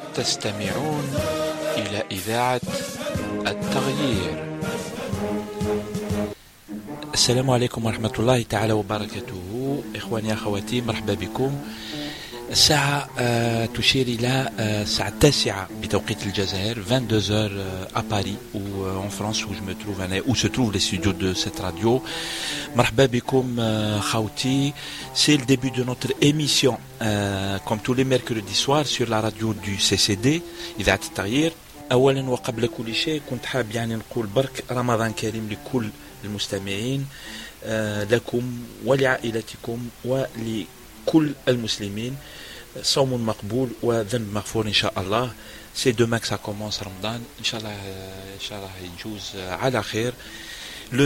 تستمعون إلى إذاعة التغيير. السلام عليكم ورحمة الله تعالى وبركاته. إخواني أخواتي، مرحبا بكم. الساعة تشير إلى الساعة 9 بتوقيت الجزائر، 22h à Paris ou en France où je me trouve, où se trouvent les studios de cette radio. مرحبا بكم خاوتي. C'est le début de notre émission comme tous les mercredis soirs sur la radio du CCD إذاعة التغيير. أولا وقبل كل شيء كنت حاب يعني نقول برك رمضان كريم لكل المستمعين، لكم ولعائلتكم ولكل المسلمين. صوم مقبول وذنب مغفور إن شاء الله. C'est demain que ça commence Ramadan. Inch'Allah يجوز على خير. Le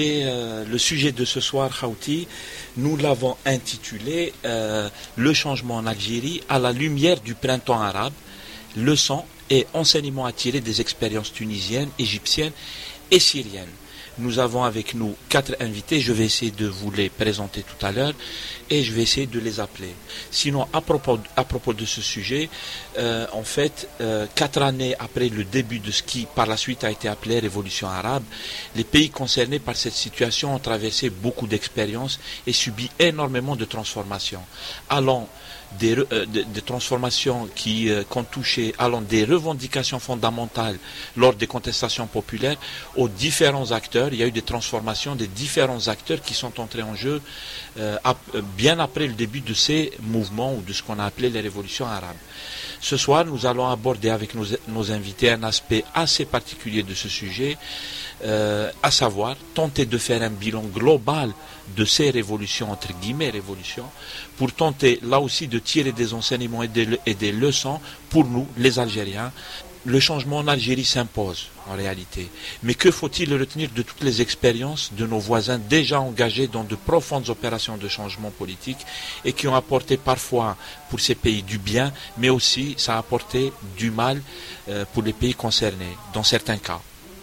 sujet de ce soir, Khawti, nous l'avons intitulé Le changement en Algérie à la lumière du printemps arabe, leçons et enseignements à tirer des expériences tunisiennes, égyptiennes et syriennes. Nous avons avec nous 4 invités, je vais essayer de vous les présenter tout à l'heure et je vais essayer de les appeler. Sinon, à propos de ce sujet, en fait, 4 années après le début de ce qui par la suite a été appelé Révolution arabe, les pays concernés par cette situation ont traversé beaucoup d'expériences et subi énormément de transformations, allant des transformations qui ont touché, allant des revendications fondamentales lors des contestations populaires aux différents acteurs. Il y a eu des transformations des différents acteurs qui sont entrés en jeu bien après le début de ces mouvements ou de ce qu'on a appelé les révolutions arabes. Ce soir, nous allons aborder avec nos invités un aspect assez particulier de ce sujet, à savoir tenter de faire un bilan global de ces révolutions, entre guillemets révolutions, pour tenter là aussi de tirer des enseignements et des leçons pour nous, les Algériens. Le changement en Algérie s'impose en réalité. Mais que faut-il retenir de toutes les expériences de nos voisins déjà engagés dans de profondes opérations de changement politique et qui ont apporté parfois pour ces pays du bien, mais aussi ça a apporté du mal pour les pays concernés, dans certains cas.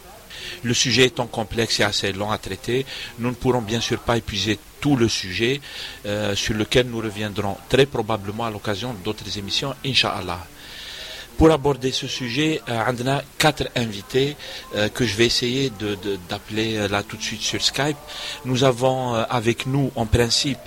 Le sujet étant complexe et assez long à traiter, nous ne pourrons bien sûr pas épuiser tout le sujet sur lequel nous reviendrons très probablement à l'occasion d'autres émissions, Inch'Allah. Pour aborder ce sujet, on a 4 invités que je vais essayer d'appeler là tout de suite sur Skype. Nous avons avec nous en principe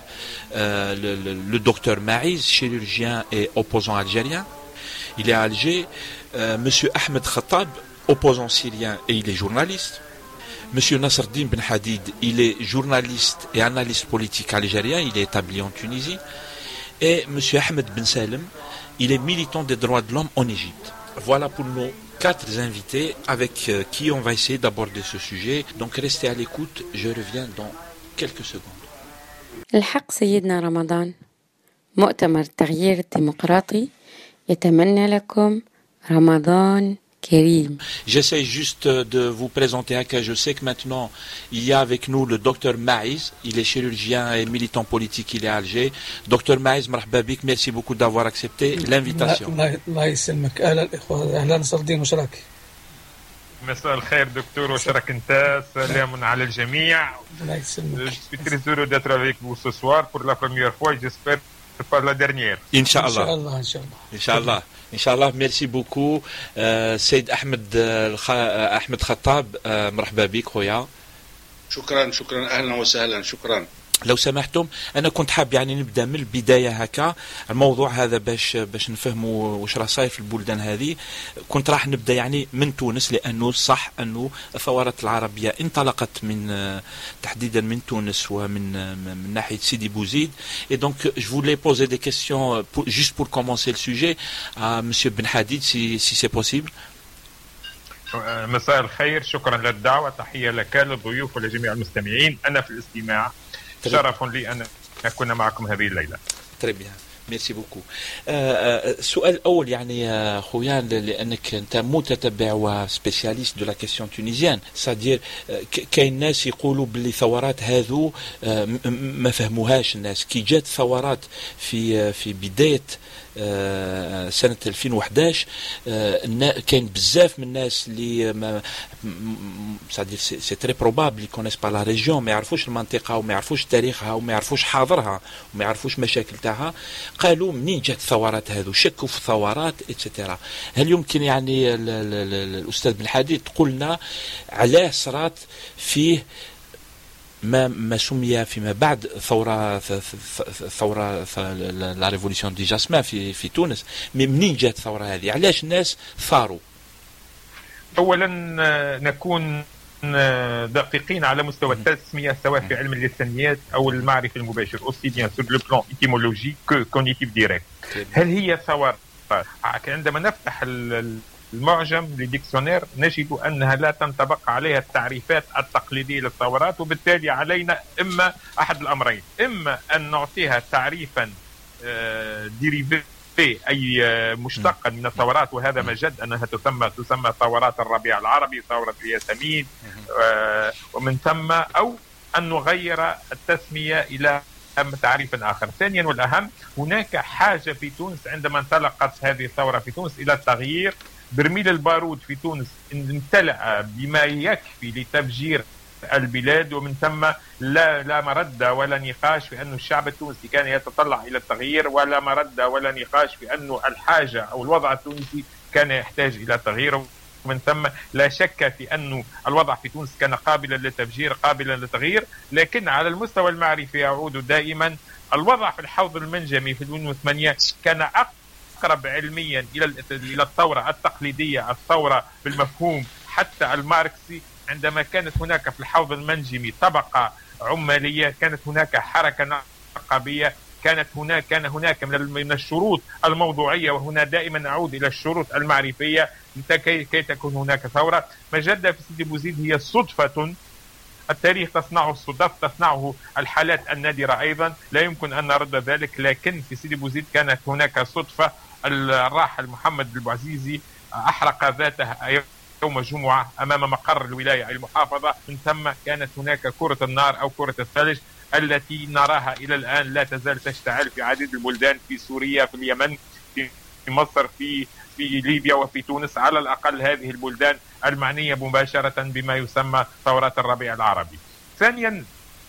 le docteur Maïz, chirurgien et opposant algérien. Il est à Alger. Monsieur Ahmed Khattab, opposant syrien et il est journaliste. Monsieur Nasreddine Ben Hadid, il est journaliste et analyste politique algérien, il est établi en Tunisie. Et Monsieur Ahmed Ben Salem, il est militant des droits de l'homme en Égypte. Voilà pour nos 4 invités avec qui on va essayer d'aborder ce sujet. Donc restez à l'écoute, je reviens dans quelques secondes. الحق سيدنا رمضان، مؤتمر التغيير الديمقراطي يتمنى لكم رمضان كريم. J'essaie juste de vous présenter un cas. Je sais que maintenant, il y a avec nous le docteur Maïz. Il est chirurgien et militant politique, il est à Alger. Docteur Maïz, مرحبا بك. Merci beaucoup d'avoir accepté l'invitation. الله يسلمك. أهلا نصردين وشراك. مساء الخير دكتور وشرك انت. سلام على الجميع. الله يسلمك. Je suis très heureux d'être avec vous ce soir pour la première fois. J'espère pas la dernière. Inch'Allah. Inch'Allah. Inch'Allah, merci beaucoup. Saïd Ahmed Khattab, مرحبا بك خويا. شكرا أهلا وسهلا. شكرا. لو سمحتم انا كنت حاب يعني نبدا من البدايه هكا الموضوع هذا باش نفهموا واش راه صاير في البلدان هذه. كنت راح نبدا يعني من تونس، لانه صح انه الثورات العربيه انطلقت من تحديدا من تونس ومن ناحيه سيدي بوزيد. Et donc je voulais poser des questions juste pour commencer le sujet à monsieur Ben Hadid si c'est possible. مساء الخير، شكرا للدعوه، تحيه لك للضيوف ولجميع المستمعين. انا في الاستماع. شرف لي أن أكون معكم هذه الليلة. Très bien. Merci beaucoup. السؤال الأول يعني خويا، لأنك أنت متتبع وسبيسياليست de la question tunisienne، c'est-à-dire كاين ناس يقولوا باللي ثورات هذو ما فهموهاش الناس. كي جات ثورات في بداية سنة 2011 كاين بزاف من الناس اللي سي تري بروبابل يكونيس با لا ريجيون، ما يعرفوش المنطقة وما يعرفوش تاريخها وما يعرفوش حاضرها وما يعرفوش مشاكل تاعها، قالوا منين جات الثورات هذو، شكوا في الثورات اتسيتيرا. هل يمكن يعني الأستاذ بن حديد تقول لنا علاه صارت فيه ما سمي فيما بعد ثورة لا ريفوليسيون دي جاسمين في تونس؟ منين جات الثورة هذه؟ علاش الناس ثاروا؟ أولا نكون دقيقين على مستوى التسمية، سواء في علم اللسانيات أو المعرفة المباشر، aussi bien sur le plan étymologique que cognitif direct. هل هي ثورة؟ عندما نفتح المعجم لديكسيونير نجد أنها لا تنطبق عليها التعريفات التقليدية للثورات، وبالتالي علينا إما أحد الأمرين، إما أن نعطيها تعريفا ديريفي أي مشتقا من الثورات، وهذا ما جد أنها تسمى ثورات الربيع العربي، ثورة الياسمين، ومن ثم أو أن نغير التسمية إلى تعريف آخر. ثانيا والأهم، هناك حاجة في تونس عندما انطلقت هذه الثورة في تونس إلى التغيير. برميل البارود في تونس امتلأ بما يكفي لتفجير البلاد، ومن ثم لا مرد ولا نقاش في أن الشعب التونسي كان يتطلع إلى التغيير، ولا مرد ولا نقاش في أن الحاجة أو الوضع التونسي كان يحتاج إلى تغيير. ومن ثم لا شك في أن الوضع في تونس كان قابلا للتفجير، قابلا للتغيير. لكن على المستوى المعرفي أعود دائما، الوضع في الحوض المنجمي في 2008 كان أقرب علميا إلى الثورة التقليدية، الثورة بالمفهوم حتى الماركسي. عندما كانت هناك في الحوض المنجمي طبقة عمالية، كانت هناك حركة نقابية، كان هناك من الشروط الموضوعية، وهنا دائما أعود إلى الشروط المعرفية كي تكون هناك ثورة. ما جد في سيدي بوزيد هي صدفة، التاريخ تصنعه الصدف، تصنعه الحالات النادرة أيضا، لا يمكن أن نرد ذلك. لكن في سيدي بوزيد كانت هناك صدفة، الراحل محمد البوعزيزي أحرق ذاته يوم جمعة أمام مقر الولاية المحافظة، من ثم كانت هناك كرة النار أو كرة الثلج التي نراها إلى الآن لا تزال تشتعل في عديد البلدان، في سوريا، في اليمن، في مصر، في ليبيا وفي تونس، على الأقل هذه البلدان المعنية مباشرة بما يسمى ثورات الربيع العربي. ثانيا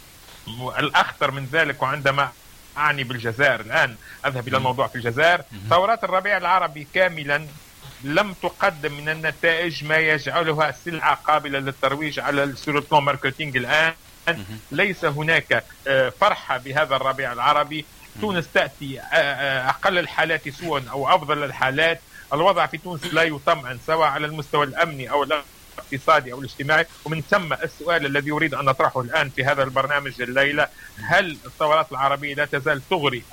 الأخطر من ذلك، وعندما أعني بالجزائر الآن أذهب إلى الموضوع في الجزائر، ثورات الربيع العربي كاملا لم تقدم من النتائج ما يجعلها سلعة قابلة للترويج على السور ماركتينج. الآن ليس هناك فرحة بهذا الربيع العربي. تونس تأتي أقل الحالات سوءا أو أفضل الحالات. الوضع في تونس لا يطمئن، سواء على المستوى الأمني أو الاقتصادي أو الاجتماعي. ومن ثم السؤال الذي أريد أن نطرحه الآن في هذا البرنامج الليلة، هل الثورات العربية لا تزال تغري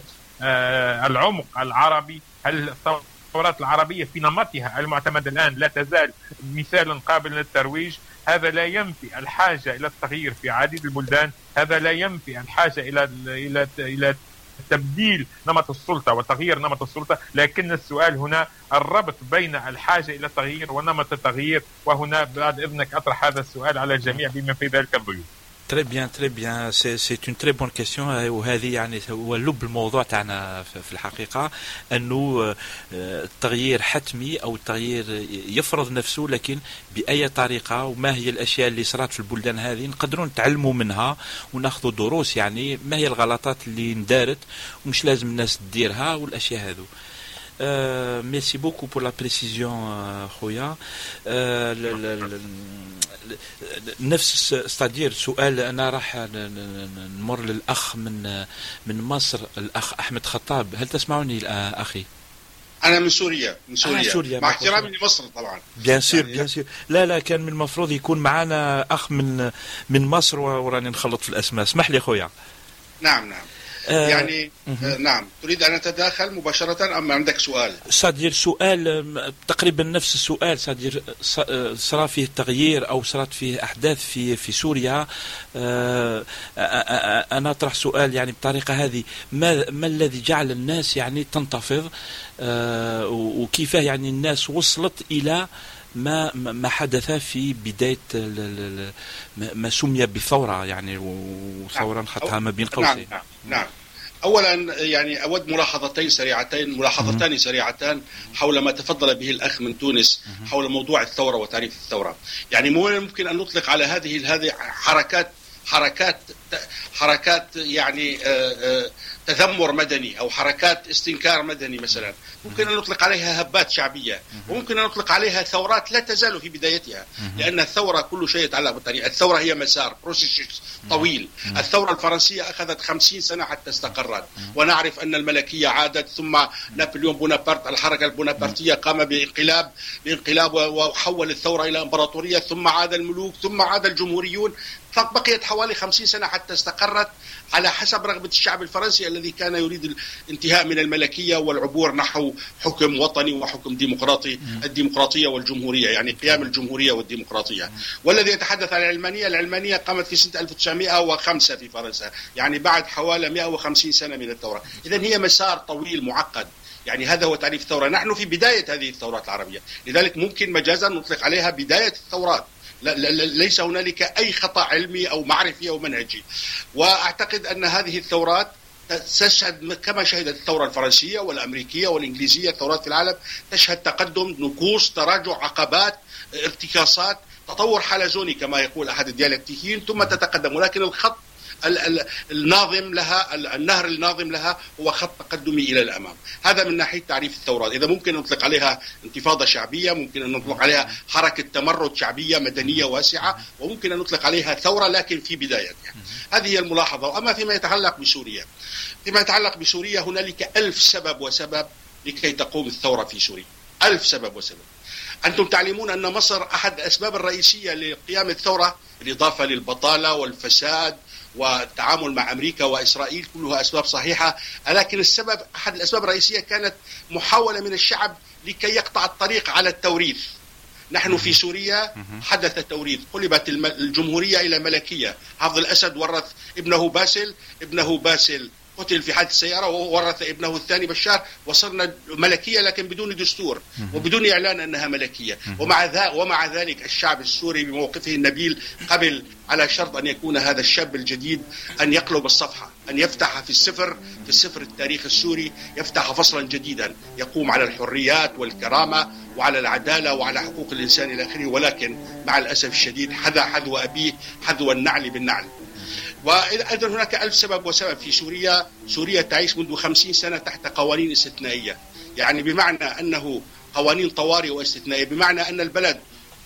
العمق العربي؟ هل الثورات العربية في نمطها المعتمد الآن لا تزال مثالا قابلا للترويج؟ هذا لا ينفي الحاجة إلى التغيير في عديد البلدان، هذا لا ينفي الحاجة إلى تبديل نمط السلطة وتغيير نمط السلطة. لكن السؤال هنا الربط بين الحاجة إلى التغيير ونمط التغيير، وهنا بعد إذنك أطرح هذا السؤال على الجميع بما في ذلك الضيوف. Très bien, c'est une très bonne question. وهذه يعني هو لب الموضوع تاعنا في الحقيقة، أنه التغيير حتمي أو التغيير يفرض نفسه، لكن بأي طريقة، وما هي الأشياء اللي صارت في البلدان هذه نقدروا نتعلموا منها وناخذوا دروس، يعني ما هي الغلطات اللي ندارت ومش لازم الناس تديرها والأشياء هذو. Merci beaucoup pour la précision خويا. نفس استدير سؤال، أنا راح نمر للأخ من مصر، الأخ أحمد خطاب. هل تسمعني أخي؟ أنا من سوريا. مع احترامي لمصر طبعا. بيان سور. لا كان من المفروض يكون معنا أخ من مصر، وراني نخلط في الأسماء. اسمح لي خويا. نعم يعني نعم، تريد أن تتداخل مباشرة أم عندك سؤال؟ صادير سؤال تقريبا نفس السؤال. صادير صار فيه تغيير أو صارت فيه أحداث في سوريا. أنا أطرح سؤال يعني بطريقة هذه، ما الذي جعل الناس يعني تنتفض، وكيف يعني الناس وصلت إلى ما حدث في بداية ما سمي بثورة، يعني وثورة نحطها ما بين قوسين. نعم. أولا يعني أود ملاحظتان سريعتان حول ما تفضل به الأخ من تونس حول موضوع الثورة وتعريف الثورة. يعني ممكن أن نطلق على هذه حركات يعني تذمر مدني أو حركات استنكار مدني مثلا، ممكن أن نطلق عليها هبات شعبية، وممكن أن نطلق عليها ثورات لا تزال في بدايتها، لأن الثورة كل شيء يتعلق بالتاريخ. الثورة هي مسار بروسيس طويل. الثورة الفرنسية أخذت 50 سنة حتى استقرت، ونعرف أن الملكية عادت، ثم نابليون بونابرت الحركة البونابرتية قام بانقلاب وحول الثورة إلى إمبراطورية، ثم عاد الملوك، ثم عاد الجمهوريون. بقيت حوالي 50 سنة حتى استقرت على حسب رغبة الشعب الفرنسي الذي كان يريد الانتهاء من الملكية والعبور نحو حكم وطني وحكم ديمقراطي، الديمقراطية والجمهورية، يعني قيام الجمهورية والديمقراطية. والذي يتحدث عن العلمانية قامت في سنة 1905 في فرنسا، يعني بعد حوالي 150 سنة من الثورة. إذن هي مسار طويل معقد. يعني هذا هو تعريف الثورة. نحن في بداية هذه الثورات العربية، لذلك ممكن مجازا نطلق عليها بداية الثورات. ليس هنالك أي خطأ علمي أو معرفي أو منهجي. وأعتقد أن هذه الثورات تشهد كما شهدت الثورة الفرنسية والأمريكية والإنجليزية، الثورات في العالم تشهد تقدم، نكوص، تراجع، عقبات، ارتكاسات، تطور حلزوني كما يقول أحد الديالكتيكيين، ثم تتقدم. ولكن الخط الناظم لها، النهر الناظم لها هو خط تقدمي إلى الأمام. هذا من ناحية تعريف الثورات. إذا ممكن نطلق عليها انتفاضة شعبية، ممكن أن نطلق عليها حركة تمرد شعبية مدنية واسعة، وممكن أن نطلق عليها ثورة لكن في بدايتها. هذه هي الملاحظة. وأما فيما يتعلق بسوريا، هنالك 1000 سبب وسبب لكي تقوم الثورة في سوريا. 1000 سبب وسبب. أنتم تعلمون أن مصر أحد الأسباب الرئيسية لقيام الثورة، بالإضافة للبطالة والفساد والتعامل مع أمريكا وإسرائيل، كلها أسباب صحيحة، لكن أحد الأسباب الرئيسية كانت محاولة من الشعب لكي يقطع الطريق على التوريث. نحن في سوريا حدث توريث، قلبت الجمهورية إلى ملكية. حافظ الأسد ورث ابنه باسل قتل في حادث السيارة، وورث ابنه الثاني بشار، وصرنا ملكية لكن بدون دستور وبدون إعلان أنها ملكية. ومع ذلك الشعب السوري بموقفه النبيل قبل، على شرط أن يكون هذا الشاب الجديد أن يقلب الصفحة، أن يفتح في السفر التاريخ السوري، يفتح فصلا جديدا يقوم على الحريات والكرامة وعلى العدالة وعلى حقوق الإنسان إلى آخره. ولكن مع الأسف الشديد حذو أبيه حذو النعل بالنعل. وأيضا هناك 1000 سبب وسبب في سوريا. سوريا تعيش منذ 50 سنة تحت قوانين استثنائية، يعني بمعنى أنه قوانين طوارئ واستثنائية، بمعنى أن البلد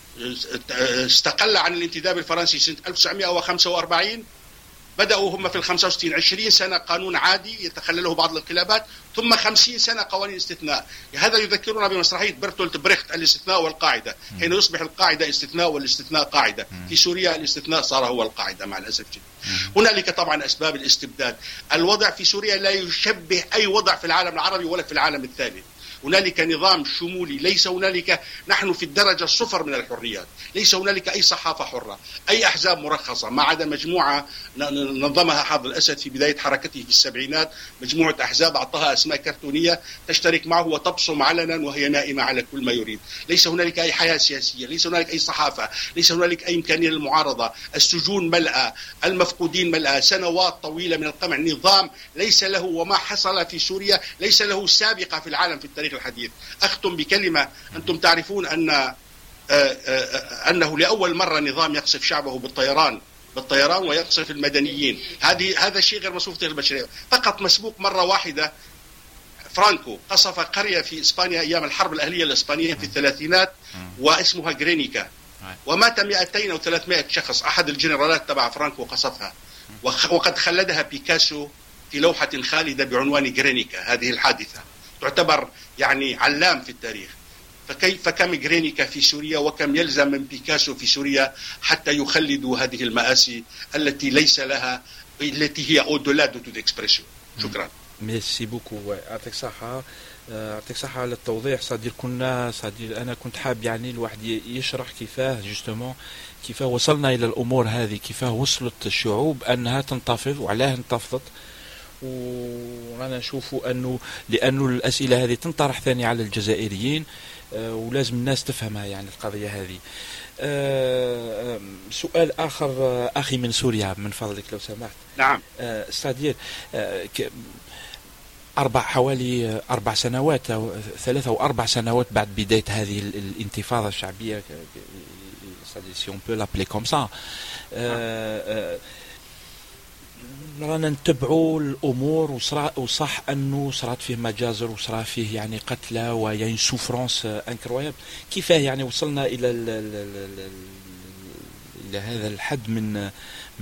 استقل عن الانتداب الفرنسي سنة 1945. بدأوا هم في 65 20 سنة قانون عادي يتخلله بعض الانقلابات، ثم 50 سنة قوانين استثناء. هذا يذكرنا بمسرحية برتولت بريخت الاستثناء والقاعدة، حين يصبح القاعدة استثناء والاستثناء قاعدة. في سوريا الاستثناء صار هو القاعدة مع الأسف الشديد. هنالك طبعا أسباب الاستبداد. الوضع في سوريا لا يشبه أي وضع في العالم العربي ولا في العالم الثالث. هنالك نظام شمولي، ليس هنالك، نحن في الدرجة الصفر من الحريات، ليس هنالك أي صحافة حرة، أي أحزاب مرخصة، ما عدا مجموعة نظمها حافظ الأسد في بداية حركته في السبعينات، مجموعة أحزاب أعطاها أسماء كرتونية تشترك معه وتبصم علنا وهي نائمة على كل ما يريد. ليس هنالك أي حياة سياسية، ليس هنالك أي صحافة، ليس هنالك أي إمكانية للمعارضة، السجون ملأة، المفقودين ملأة، سنوات طويلة من القمع. نظام ليس له، وما حصل في سوريا ليس له سابقة في العالم في التاريخ الحديث. أختم بكلمة. أنتم تعرفون أنه لأول مرة نظام يقصف شعبه بالطيران ويقصف المدنيين. هذا شيء غير مسبوق في البشرية. فقط مسبوق مرة واحدة، فرانكو قصف قرية في إسبانيا أيام الحرب الأهلية الإسبانية في الثلاثينات، واسمها غرينيكا، ومات 200 أو 300 شخص. أحد الجنرالات تبع فرانكو قصفها، وقد خلدها بيكاسو في لوحة خالدة بعنوان غرينيكا. هذه الحادثة تعتبر يعني علام في التاريخ. فكم غرينيكا في سوريا، وكم يلزم من بيكاسو في سوريا حتى يخلدوا هذه المآسي التي ليس لها، التي هي أودولا دو إكسبريسيون. شكرا. ميرسي بوكو. يعطيك صحة على التوضيح. أنا كنت حاب يعني الواحد يشرح كيفاه وصلنا إلى الأمور هذه، كيفاه وصلت الشعوب أنها تنتفض وعلاه انتفضت. وأنا أشوف لأنه الأسئلة هذه تنطرح ثاني على الجزائريين، ولازم الناس تفهمها يعني القضية هذه. سؤال آخر أخي من سوريا من فضلك لو سمحت. نعم. استاذ حوالي 4 سنوات أو 3 أو 4 سنوات بعد بداية هذه الانتفاضة الشعبية، si on peut l'appeler comme ça، رانا نتبعوا الأمور، وصح أنه صارت فيه مجازر وصار فيه يعني قتلى ويعني سوفرانس انكرويابل. كيف يعني وصلنا إلى هذا الحد من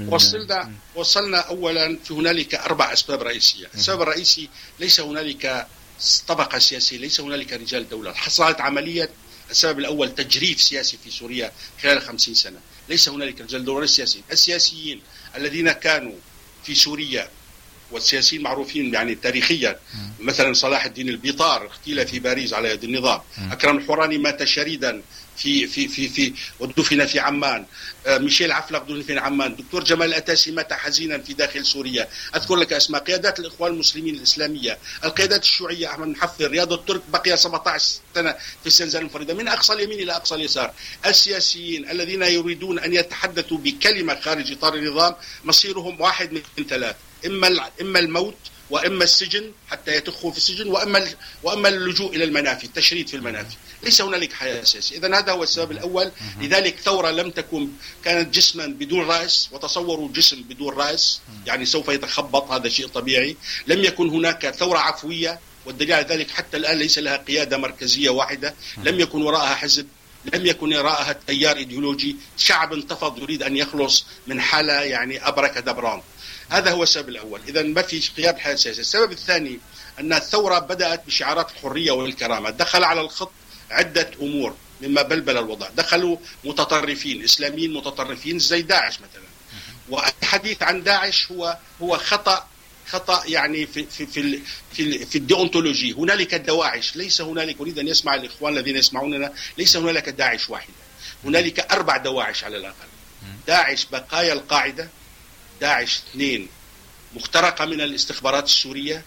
وصلنا أولا في هنالك 4 أسباب رئيسية. السبب الرئيسي ليس هنالك طبقة سياسية، ليس هنالك رجال دولة. حصلت عملية السبب الأول تجريف سياسي في سوريا خلال 50 سنة. ليس هنالك رجال دولة سياسيين. السياسيين الذين كانوا في سوريا والسياسيين معروفين يعني تاريخيا، مثلا صلاح الدين البيطار اغتيل في باريس على يد النظام، أكرم الحوراني مات شريدا في ودفن في عمان، ميشيل عفلق دفن في عمان، دكتور جمال الأتاسي مات حزينا في داخل سوريا. أذكر لك أسماء قيادات الإخوان المسلمين الإسلامية، القيادات الشيوعية، أحمد محفظ، رياض الترك بقي 17 سنة في الزنزانة المفردة من أقصى اليمين إلى أقصى اليسار. السياسيين الذين يريدون أن يتحدثوا بكلمة خارج إطار النظام مصيرهم واحد من 3، إما الموت، وإما السجن حتى يتخوا في السجن، وإما اللجوء إلى المنافي، التشريد في المنافي. ليس هنالك حياة سياسية. إذن هذا هو السبب الأول. لذلك ثورة لم تكن، كانت جسما بدون رأس، وتصوروا جسم بدون رأس يعني سوف يتخبط، هذا شيء طبيعي. لم يكن هناك ثورة عفوية، والدليل على ذلك حتى الآن ليس لها قيادة مركزية واحدة، لم يكن وراءها حزب، لم يكن وراءها تيار إيديولوجي، شعب انتفض يريد أن يخلص من حالة يعني أبرك دبران. هذا هو السبب الأول. إذا ما في قيادة الحياة السياسية. السبب الثاني أن الثورة بدأت بشعارات الحرية والكرامة. دخل على الخط عدة أمور مما بلبل الوضع. دخلوا متطرفين إسلاميين متطرفين زي داعش مثلا، والحديث عن داعش هو خطأ يعني في الديونتولوجي. هنالك دواعش، ليس هنالك، أريد أن يسمع الإخوان الذين يسمعوننا، ليس هنالك داعش واحدة، هنالك 4 دواعش على الأقل. داعش بقايا القاعدة، داعش 2 مخترقة من الاستخبارات السورية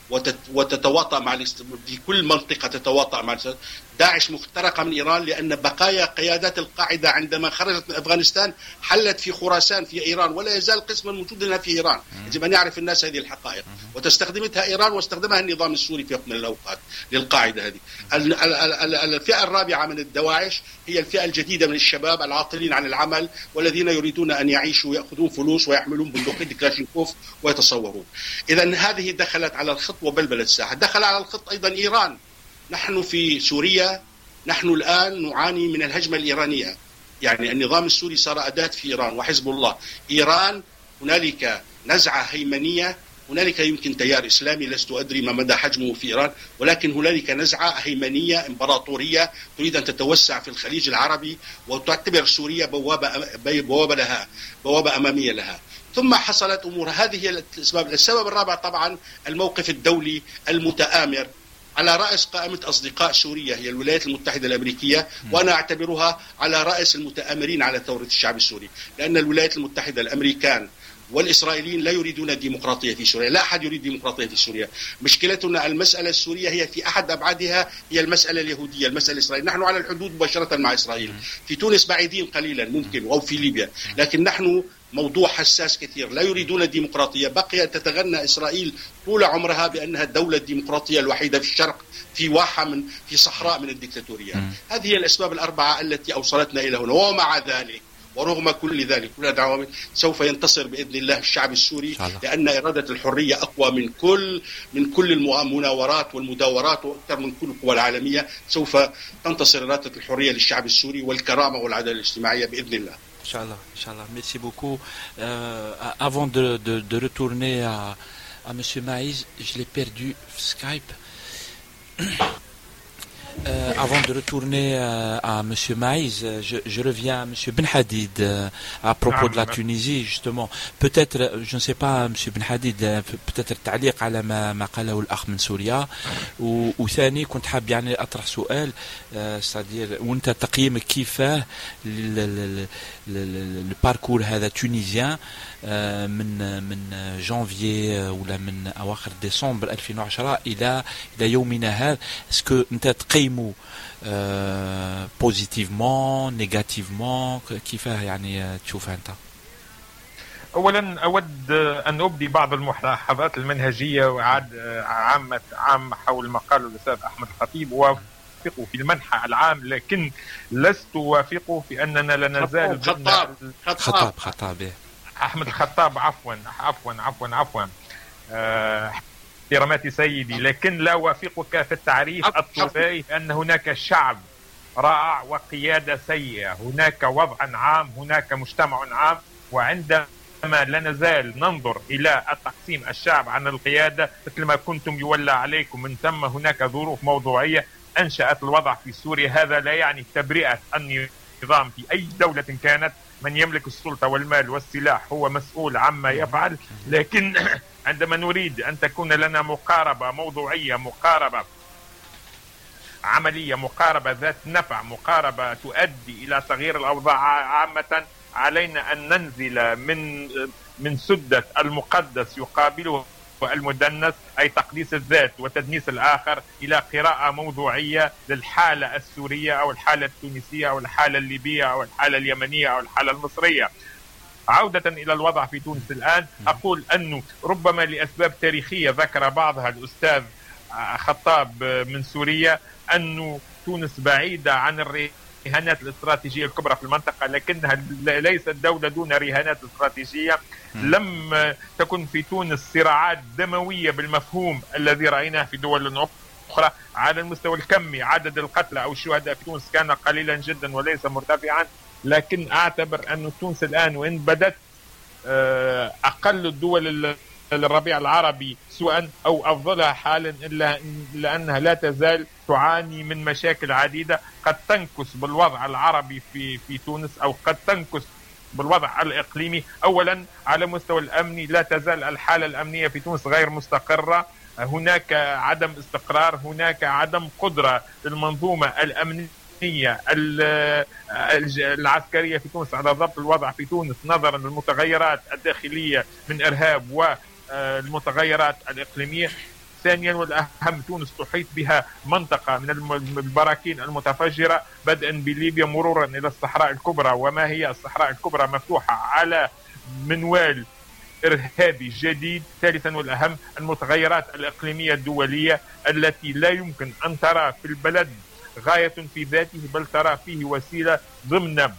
وتتواطأ في كل منطقة تتواطأ مع داعش مخترقة من إيران، لأن بقايا قيادات القاعدة عندما خرجت من أفغانستان حلت في خراسان في إيران، ولا يزال قسما موجودا في إيران. يجب أن يعرف الناس هذه الحقائق. وتستخدمتها إيران واستخدمها النظام السوري في وقت من الأوقات للقاعدة هذه. الفئة الرابعة من الدواعش هي الفئة الجديدة من الشباب العاطلين عن العمل، والذين يريدون أن يعيشوا ويأخذون فلوس ويحملون بندقية كلاشينكوف ويتصورون. إذن هذه دخلت على الخط وبلبلت الساحة. دخل على الخط أيضا إيران. نحن في سوريا نحن الآن نعاني من الهجمة الإيرانية، يعني النظام السوري صار أداة في إيران وحزب الله. إيران هنالك نزعة هيمنية، هنالك يمكن تيار إسلامي لست أدري ما مدى حجمه في إيران، ولكن هنالك نزعة هيمنية إمبراطورية تريد أن تتوسع في الخليج العربي وتعتبر سوريا بوابة أمامية لها. ثم حصلت أمور. هذه هي الأسباب. السبب الرابع طبعا الموقف الدولي المتآمر على رأس قائمة أصدقاء سوريا هي الولايات المتحدة الأمريكية، وأنا أعتبرها على رأس المتآمرين على ثورة الشعب السوري، لأن الولايات المتحدة الأمريكان والإسرائيليين لا يريدون الديمقراطية في سوريا. لا أحد يريد ديمقراطية في سوريا. مشكلتنا المسألة السورية هي في أحد أبعادها هي المسألة اليهودية، المسألة الإسرائيلية. نحن على الحدود مباشرة مع إسرائيل، في تونس بعيدين قليلا ممكن، أو في ليبيا، لكن نحن موضوع حساس كثير. لا يريدون الديمقراطية. بقي تتغنى إسرائيل طول عمرها بأنها الدولة الديمقراطية الوحيدة في الشرق، في واحة في صحراء من الدكتاتورية. هذه هي الأسباب ال4 التي أوصلتنا إلى هنا. ومع ذلك ورغم كل ذلك كل العوامل سوف ينتصر بإذن الله الشعب السوري، لأن إرادة الحرية أقوى من كل المناورات والمداورات، وأكثر من كل القوى العالمية. سوف تنتصر إرادة الحرية للشعب السوري والكرامة والعدالة الاجتماعية بإذن الله. Inch'Allah, Inch'Allah. Merci beaucoup. Avant de retourner à M. Maïs, je l'ai perdu Skype. Avant de retourner à M. Maïs, je reviens à M. Ben Hadid à propos de la Tunisie, justement. Peut-être, je ne sais pas, M. Ben Hadid, peut-être التعليق على ما قاله الأخ من سوريا. وثاني كنت حاب يعني أطرح سؤال، c'est-à-dire وأنت تقييمك كيفاه الباركور هذا تونيزيان من جانفي ولا من أواخر ديسمبر 2010 إلى يومنا هذا. اسكو أنت تقيموا بوزيتيفمون نيجاتيفمون؟ كيفاه يعني تشوفها انت؟ اولا اود ان ابدي بعض الملاحظات المنهجيه وعاد عامه حول ما قاله الاستاذ احمد الخطيب. وافقه في المنحى العام، لكن لست اوافقه في اننا لا نزال خطاب احمد الخطاب. عفوا احتراماتي سيدي، لكن لا اوافقك في التعريف الطبيعي ان هناك شعب رائع وقياده سيئه. هناك وضع عام، هناك مجتمع عام، وعندما لا نزال ننظر إلى التقسيم الشعب عن القيادة مثل ما كنتم يولى عليكم، من ثم هناك ظروف موضوعية أنشأت الوضع في سوريا. هذا لا يعني تبرئة النظام في أي دولة كانت. من يملك السلطة والمال والسلاح هو مسؤول عما يفعل، لكن عندما نريد أن تكون لنا مقاربة موضوعية، مقاربة عملية، مقاربة ذات نفع، مقاربة تؤدي إلى تغيير الأوضاع عامة، علينا أن ننزل من سدة المقدس يقابله المدنس، أي تقديس الذات وتدنيس الآخر، إلى قراءة موضوعية للحالة السورية أو الحالة التونسية أو الحالة الليبية أو الحالة اليمنية أو الحالة المصرية. عودة إلى الوضع في تونس الآن، أقول أنه ربما لأسباب تاريخية ذكر بعضها الأستاذ خطاب من سوريا، أنه تونس بعيدة عن الرهانات الاستراتيجية الكبرى في المنطقة، لكنها ليست دولة دون رهانات استراتيجية. لم تكن في تونس صراعات دموية بالمفهوم الذي رأيناه في دول أخرى. على المستوى الكمي عدد القتلى أو الشهداء في تونس كان قليلا جدا وليس مرتفعا، لكن أعتبر أن تونس الآن وإن بدت أقل الدول الربيع العربي سوءا أو أفضلها حالا، إلا أنها لا تزال تعاني من مشاكل عديدة قد تنكس بالوضع العربي في تونس، أو قد تنكس بالوضع الإقليمي. أولا على مستوى الأمني لا تزال الحالة الأمنية في تونس غير مستقرة، هناك عدم استقرار، هناك عدم قدرة للمنظومة الأمنية العسكرية في تونس على ضبط الوضع في تونس، نظرا للمتغيرات الداخلية من إرهاب والمتغيرات الإقليمية. ثانيا والأهم، تونس تحيط بها منطقة من البراكين المتفجرة، بدءا بليبيا مرورا إلى الصحراء الكبرى. وما هي الصحراء الكبرى؟ مفتوحة على منوال إرهابي جديد. ثالثا والأهم، المتغيرات الإقليمية الدولية التي لا يمكن أن ترى في البلد غاية في ذاته، بل ترى فيه وسيلة ضمن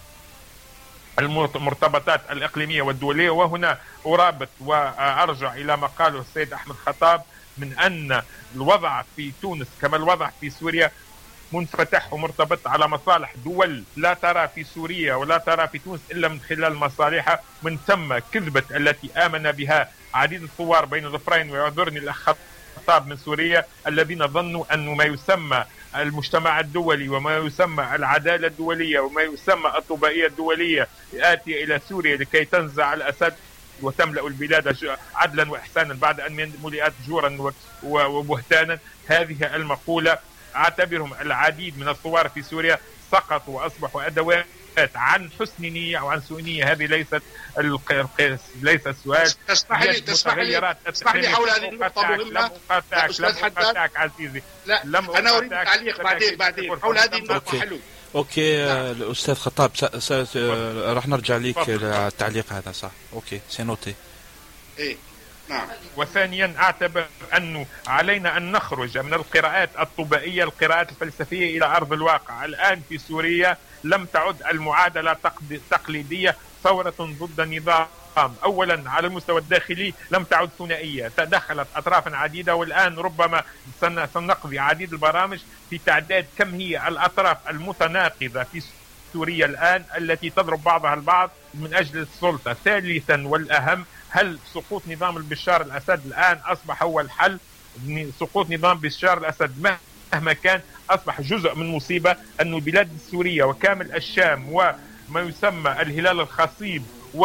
المرتبطات الإقليمية والدولية. وهنا أرابط وأرجع إلى ما قاله السيد أحمد خطاب من أن الوضع في تونس كما الوضع في سوريا منفتح ومرتبط على مصالح دول لا ترى في سوريا ولا ترى في تونس إلا من خلال مصالحها. من ثم كذبة التي آمن بها عديد الثوار بين ظفرين، ويعذرني الأخ خطاب من سوريا، الذين ظنوا أن ما يسمى المجتمع الدولي وما يسمى العدالة الدولية وما يسمى الطبائية الدولية آتية إلى سوريا لكي تنزع الأسد وتملأ البلاد عدلا وإحسانا بعد أن ملئت جورا وبهتانا. هذه المقولة أعتبرهم العديد من الثوار في سوريا سقطوا وأصبحوا أدوات عن حسن نية أو عن سوء نية. هذه ليس السؤال. تسمح لي حول هذه النقطة مهمة أستاذ حداد عزيزي. لا أنا أريد تعليق بعدين حول هذه النقطة. حلو اوكي نعم. الاستاذ خطاب راح نرجع لك التعليق هذا صح. اوكي سينوتي. ايه نعم. وثانيا اعتبر انه علينا ان نخرج من القراءات الطبائيه، القراءات الفلسفيه، الى ارض الواقع. الان في سوريا لم تعد المعادله تقليديه، ثوره ضد النظام. اولا على المستوى الداخلي لم تعد ثنائيه، تدخلت اطراف عديده، والان ربما سنقضي عديد البرامج في تعداد كم هي الاطراف المتناقضه في سوريا الان التي تضرب بعضها البعض من اجل السلطه. ثالثا والاهم، هل سقوط نظام بشار الاسد الان اصبح هو الحل؟ سقوط نظام بشار الاسد مهما كان اصبح جزء من مصيبه. أن البلاد السوريه وكامل الشام وما يسمى الهلال الخصيب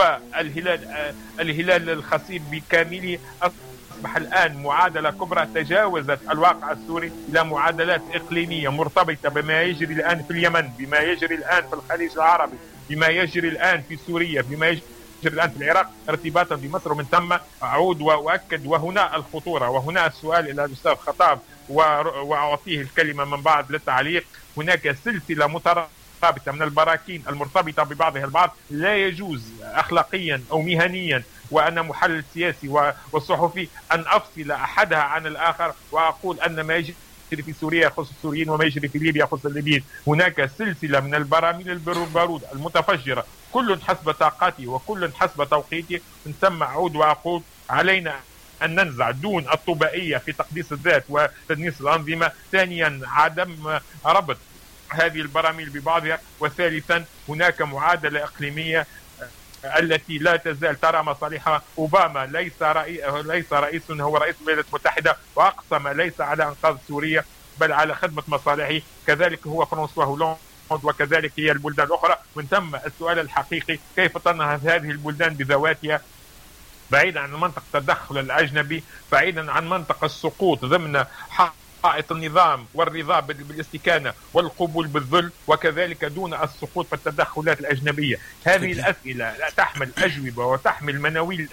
والهلال الخصيب بكامله أصبح الآن معادلة كبرى تجاوزت الواقع السوري إلى معادلات إقليمية مرتبطة بما يجري الآن في اليمن، بما يجري الآن في الخليج العربي، بما يجري الآن في سوريا، بما يجري الآن في العراق ارتباطا بمصر، ومن ثم أعود وأؤكد، وهنا الخطورة، وهنا السؤال إلى الأستاذ خطاب وأعطيه الكلمة من بعد للتعليق. هناك سلسلة مترابطة من البراكين المرتبطة ببعضها البعض، لا يجوز أخلاقيا أو مهنيا وأنا محلل سياسي والصحفي أن أفصل أحدها عن الآخر وأقول أن ما يجري في سوريا يخص السوريين وما يجري في ليبيا يخص الليبيين. هناك سلسلة من البراميل البارود المتفجرة، كل حسب طاقته وكل حسب توقيته. من ثم أعود وأقول علينا أن ننزع دون الطبائية في تقديس الذات وتدنيس الأنظمة. ثانيا عدم ربط هذه البراميل ببعضها. وثالثا هناك معادلة إقليمية التي لا تزال ترى مصالحها. أوباما ليس رئيس، هو رئيس الولايات المتحدة، وأقسم ليس على إنقاذ سوريا بل على خدمة مصالحه. كذلك هو فرانسوا هولاند، وكذلك هي البلدان الأخرى. من ثم السؤال الحقيقي كيف تنهض هذه البلدان بذواتها بعيدا عن منطقة التدخل الأجنبي، بعيدا عن منطقة السقوط ضمن حائط النظام والرضا بالاستكانة والقبول بالذل، وكذلك دون السقوط في التدخلات الأجنبية. هذه الأسئلة لا تحمل أجوبة وتحمل مناويل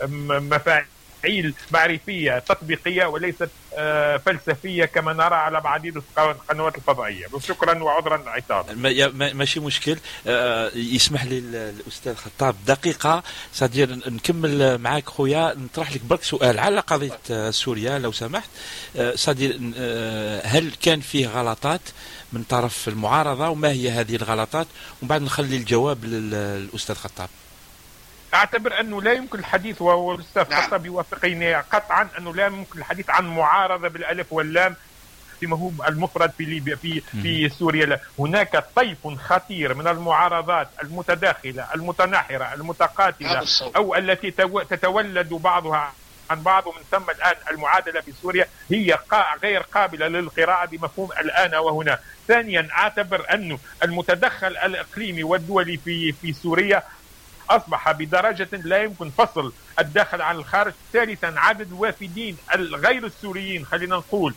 مفاعيل معرفية تطبيقية وليست فلسفية كما نرى على بعض القنوات الفضائية. شكرا وعذرا العتاب. ماشي مشكل. يسمح لي الأستاذ خطاب دقيقة صدير نكمل معاك خويا، نطرح لك برك سؤال على قضية سوريا لو سمحت. صدير، هل كان فيه غلطات من طرف المعارضة وما هي هذه الغلطات؟ ومن بعد نخلي الجواب للأستاذ خطاب. أعتبر أنه لا يمكن الحديث، والأستاذ خطاب يوافقني قطعا، أنه لا يمكن الحديث عن معارضة بالألف واللام فيما هو المفرد في ليبيا في سوريا. لا. هناك طيف خطير من المعارضات المتداخلة المتناحرة المتقاتلة أو التي تتولد بعضها عن بعض. ومن ثم الآن المعادلة في سوريا هي غير قابلة للقراءة بمفهوم الآن وهنا. ثانيا أعتبر أنه المتدخل الإقليمي والدولي في سوريا أصبح بدرجة لا يمكن فصل الداخل عن الخارج. ثالثا عدد الوافدين الغير السوريين خلينا نقول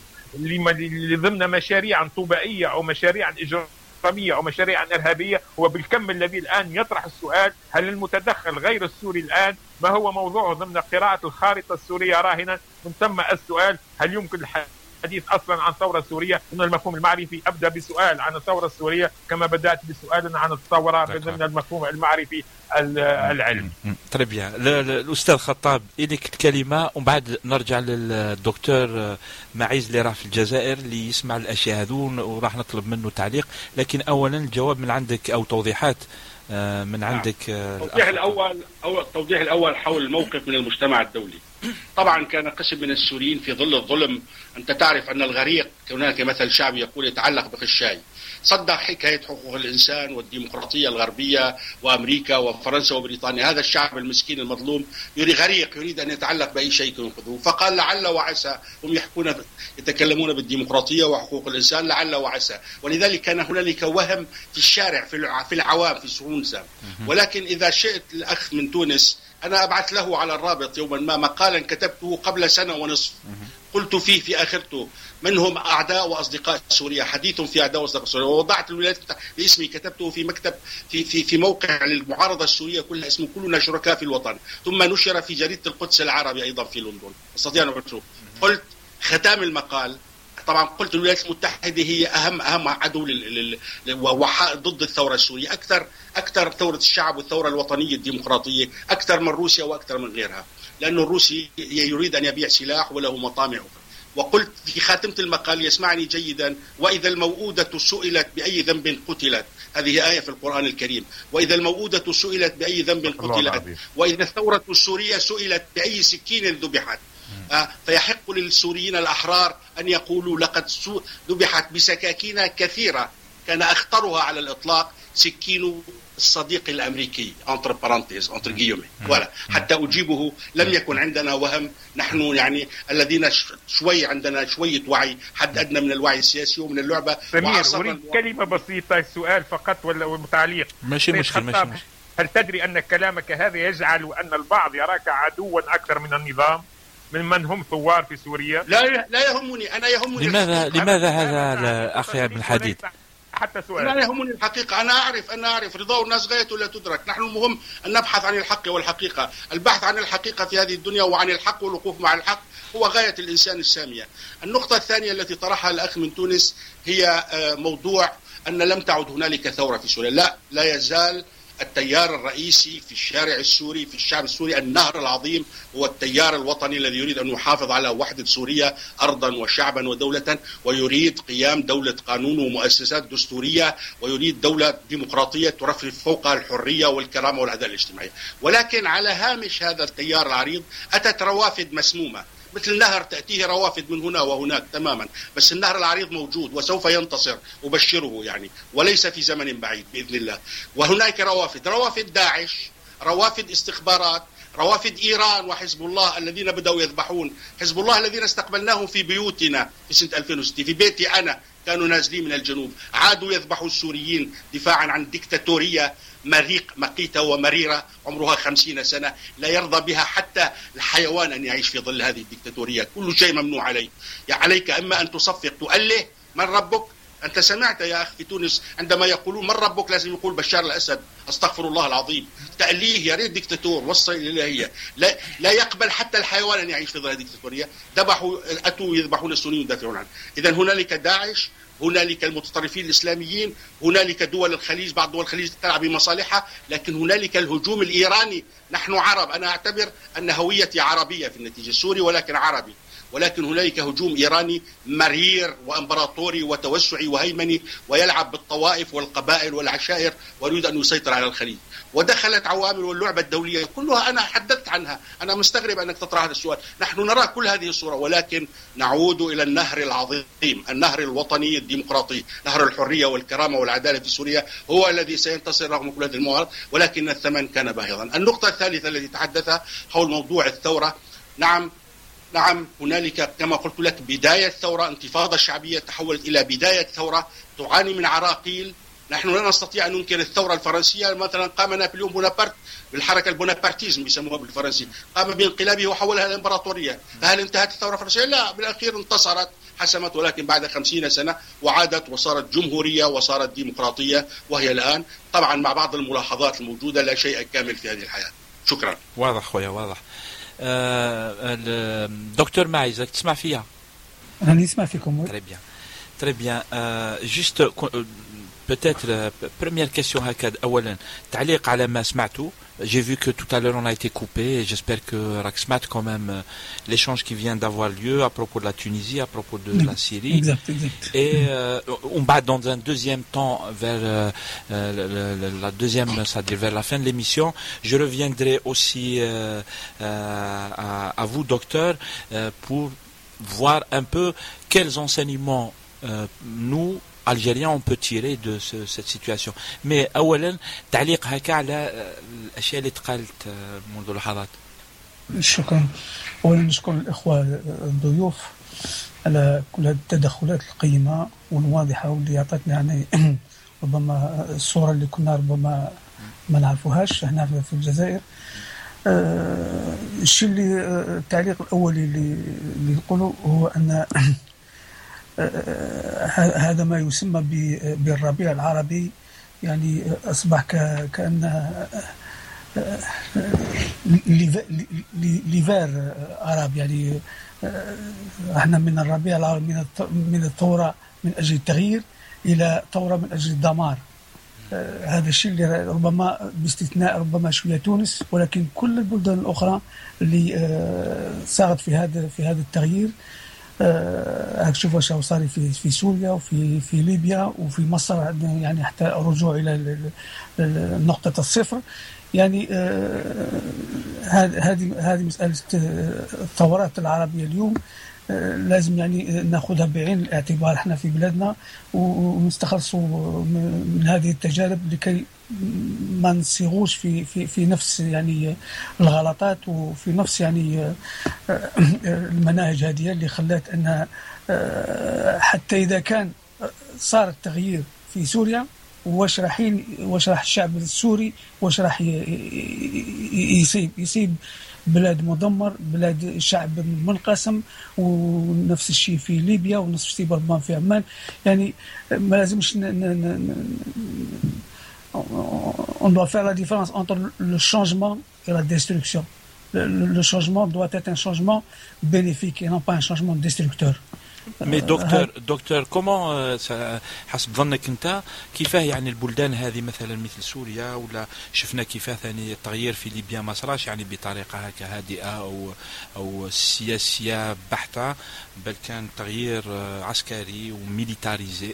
ضمن مشاريع طوبائية أو مشاريع إجرامية أو مشاريع إرهابية هو بالكم الذي الآن يطرح السؤال هل المتدخل غير السوري الآن ما هو موضوعه ضمن قراءة الخارطة السورية راهنا. من ثم السؤال هل يمكن الحديث أصلا عن ثورة سورية من المفهوم المعرفي. أبدأ بسؤال عن الثورة السورية كما بدأت بسؤال عن الثورة ضمن المفهوم المعرفي العلمي. طيب بيان. الأستاذ خطاب إليك الكلمة ومن بعد نرجع للدكتور معيز اللي راه في الجزائر اللي يسمع الأشياء هذون وراح نطلب منه تعليق. لكن أولا الجواب من عندك أو توضيحات من عندك. التوضيح الأول حول الموقف من المجتمع الدولي. طبعا كان قسم من السوريين في ظل الظلم. أنت تعرف أن الغريق هناك مثل شعبي يقول يتعلق بخشاي. صدق حكاية حقوق الإنسان والديمقراطية الغربية وأمريكا وفرنسا وبريطانيا. هذا الشعب المسكين المظلوم غريق يريد أن يتعلق بأي شيء ينقذه. فقال لعل وعسى، هم يتكلمون بالديمقراطية وحقوق الإنسان لعل وعسى. ولذلك كان هنالك وهم في الشارع في العوام في تونس. ولكن إذا شئت الأخ من تونس أنا أبعث له على الرابط يوما ما مقالا كتبته قبل سنة ونصف قلت فيه في آخرته من هم أعداء وأصدقاء سوريا، حديث في أعداء وأصدقاء سوريا. ووضعت الولايات باسمي، كتبته في مكتب في موقع للمعارضة السورية كلها اسمه كلنا شركاء في الوطن، ثم نشر في جريدة القدس العربي أيضا في لندن. أستطيع أن أشوف. قلت ختام المقال طبعا قلت الولايات المتحدة هي أهم عدو ضد الثورة السورية، أكثر ثورة الشعب والثورة الوطنية الديمقراطية أكثر من روسيا وأكثر من غيرها، لأنه الروسي يريد أن يبيع سلاح وله مطامع أخرى. وقلت في خاتمة المقال يسمعني جيدا: وإذا الموءودة سئلت بأي ذنب قتلت، هذه آية في القرآن الكريم، وإذا الموءودة سئلت بأي ذنب قتلت، وإذا الثورة السورية سئلت بأي سكين ذبحت. فيحق للسوريين الأحرار أن يقولوا لقد ذبحت بسكاكين كثيرة كان أخطرها على الإطلاق سكين الصديق الأمريكي entre parenthèses entre guillemets. ولا حتى أجيبه لم يكن عندنا وهم، نحن يعني الذين عندنا شوية وعي، حد أدنى من الوعي السياسي ومن اللعبة. سمير أريد كلمة بسيطة، سؤال فقط ولا تعليق؟ ماشي مشكل. هل تدري أن كلامك هذا يجعل أن البعض يراك عدوا أكثر من النظام من هم ثوار في سوريا؟ لا يهمني، أنا يهمني. لماذا هذا أخي ابن الحديد؟ حتى سؤال. لا يهمني الحقيقة، أنا أعرف رضا الناس غايته لا تدرك. نحن المهم أن نبحث عن الحق والحقيقة. البحث عن الحقيقة في هذه الدنيا وعن الحق والوقوف مع الحق هو غاية الإنسان السامية. النقطة الثانية التي طرحها الأخ من تونس هي موضوع أن لم تعد هنالك ثورة في سوريا. لا يزال التيار الرئيسي في الشارع السوري، في الشعب السوري، النهر العظيم هو التيار الوطني الذي يريد أن يحافظ على وحدة سوريا أرضا وشعبا ودولة، ويريد قيام دولة قانون ومؤسسات دستورية، ويريد دولة ديمقراطية ترفرف فوقها الحرية والكرامة والعدالة الاجتماعية. ولكن على هامش هذا التيار العريض أتت روافد مسمومة، مثل النهر تأتيه روافد من هنا وهناك تماما، بس النهر العريض موجود وسوف ينتصر، أبشره يعني، وليس في زمن بعيد بإذن الله. وهناك روافد داعش، روافد استخبارات، روافد إيران وحزب الله الذين بدأوا يذبحون. حزب الله الذين استقبلناهم في بيوتنا في سنة 2006 في بيتي أنا، كانوا نازلين من الجنوب، عادوا يذبحوا السوريين دفاعا عن ديكتاتورية مقيتة ومريرة عمرها 50 سنة، لا يرضى بها حتى الحيوان أن يعيش في ظل هذه الديكتاتورية. كل شيء ممنوع عليه. يعني عليك إما أن تصفق تؤله من ربك. أنت سمعت يا أخ في تونس عندما يقولون من ربك لازم يقول بشار الأسد، أستغفر الله العظيم. تأليه، يا ريت ديكتاتور، وصل إلى الإلهية. لا يقبل حتى الحيوان أن يعيش في ظل هذه الديكتاتورية. أتوا يذبحون السنيين ويدافعون عنه. إذن هنالك داعش، هنالك المتطرفين الإسلاميين، هنالك دول الخليج، بعض دول الخليج تلعب بمصالحها، لكن هنالك الهجوم الإيراني. نحن عرب، أنا أعتبر أن هويتي عربية في النتيجة، سوري ولكن عربي، ولكن هنالك هجوم إيراني مرير وإمبراطوري وتوسعي وهيمني، ويلعب بالطوائف والقبائل والعشائر ويريد أن يسيطر على الخليج. ودخلت عوامل واللعبة الدولية كلها أنا حدثت عنها. أنا مستغرب أنك تطرح هذا السؤال. نحن نرى كل هذه الصورة، ولكن نعود إلى النهر العظيم، النهر الوطني الديمقراطي، نهر الحرية والكرامة والعدالة في سوريا هو الذي سينتصر رغم كل هذه المعارضة، ولكن الثمن كان باهظا. النقطة الثالثة التي تحدثها حول موضوع الثورة. نعم هنالك كما قلت لك بداية ثورة، انتفاضة شعبية تحولت إلى بداية ثورة تعاني من عراقيل. نحن لا نستطيع أن ننكر الثورة الفرنسية. مثلا قام نابليون بونابرت بالحركة البونابرتيزم بيسموها بالفرنسي، قام بانقلابه وحولها إلى إمبراطورية. فهل انتهت الثورة الفرنسية؟ لا، بالأخير انتصرت، حسمت، ولكن بعد 50 سنة وعادت وصارت جمهورية وصارت ديمقراطية، وهي الآن طبعا مع بعض الملاحظات الموجودة. لا شيء كامل في هذه الحياة. شكرا. واضح خويا، واضح. الدكتور معي، إذا تسمع فيها. أنا نسمع فيكم. Très bien. Juste peut-être première question هكذا. أولا تعليق على ما سمعته. J'ai vu que tout à l'heure on a été coupé et j'espère que Raksmat quand même l'échange qui vient d'avoir lieu à propos de la Tunisie, à propos de la Syrie. Exact. Et on va dans un deuxième temps vers la deuxième, c'est-à-dire vers la fin de l'émission. Je reviendrai aussi à vous, docteur, pour voir un peu quels enseignements nous Algériens on peut tirer de cette situation. Mais أولا تعليق هكا على الأشياء اللي تقالت منذ لحظات. شكرا. أولا نشكر الإخوة الضيوف على كل هذه التدخلات القيمة والواضحة واللي أعطتنا يعني ربما الصورة اللي كنا ربما ما نعرفوهاش هنا في الجزائر. الشيء اللي التعليق الأولي اللي يقوله هو أن هذا ما يسمى بالربيع العربي يعني أصبح كأن ليفار عرب. يعني احنا من الربيع العربي، من الثورة من أجل التغيير إلى ثورة من أجل الدمار. هذا الشيء اللي ربما باستثناء ربما شوية تونس، ولكن كل البلدان الأخرى اللي ساغت في هذا التغيير. شوف واش صار في سوريا وفي ليبيا وفي مصر، يعني حتى الرجوع إلى نقطة الصفر. يعني هذه مسألة الثورات العربية اليوم لازم يعني ناخذها بعين الاعتبار احنا في بلادنا، ونستخلصوا من هذه التجارب لكي ما نصيغوش في نفس يعني الغلطات وفي نفس يعني المناهج هذه اللي خلت أنها حتى إذا كان صار التغيير في سوريا، واش راح الشعب السوري واش راح يصيب بلاد مدمر، بلاد شعب منقسم، ونفس الشيء في ليبيا، ونفس الشيء بربما في عمان. يعني ما لازمش on doit faire la différence entre le changement et la destruction. Le changement doit être un changement bénéfique et non pas un changement destructeur. مي دكتور كومون حسب ظنك انت كيفاه يعني البلدان هذه مثلا مثل سوريا ولا شفنا كيفاه ثاني التغيير في ليبيا ما صراش يعني بطريقه هكا هادئه او سياسيه بحته، بل كان تغيير عسكري وميليتاريزي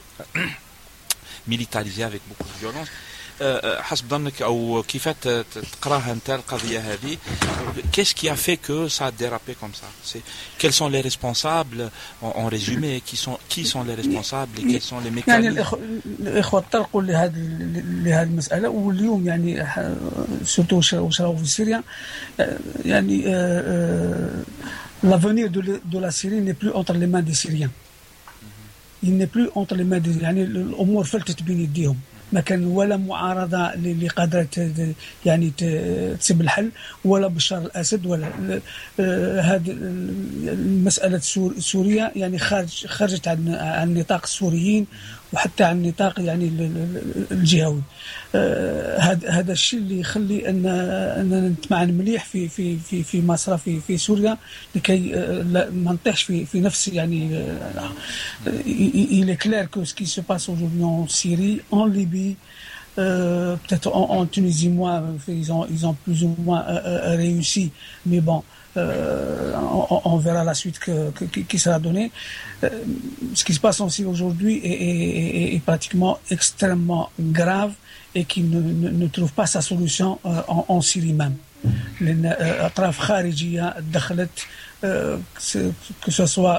avec beaucoup de violence. حسب ظنك او كيف تقراها انت القضيه هذه؟ qu'est-ce qui a fait que ça a dérapé comme ça? Quels sont les responsables en résumé? Qui sont les responsables et quels sont les mécanismes؟ يعني الاخوه تطرقوا لهذه المساله، واليوم يعني سورتو وشراو في سوريا، يعني l'avenir de la Syrie n'est plus entre les mains des Syriens. Il n'est plus entre les mains des، يعني الامور فلتت بين يديهم، ما كان ولا معارضة اللي قادرة يعني تسب الحل، ولا بشار الأسد، ولا هذه المسألة سوريا يعني خرجت عن نطاق السوريين وحتى عن النطاق يعني الجهوي. هذا الشيء اللي يخلي أن نتمعن مليح في مصر في سوريا، لكي ما نطيحش في نفس يعني. Il est clair que ce qui se passe aujourd'hui en Syrie, en Libye, peut-être en Tunisie moins, ils ont plus ou moins réussi, mais bon, on verra la suite qui sera donnée. Ce qui se passe en Syrie aujourd'hui est pratiquement extrêmement grave et qui ne trouve pas sa solution en Syrie même. أطراف خارجية دخلت، que ce soit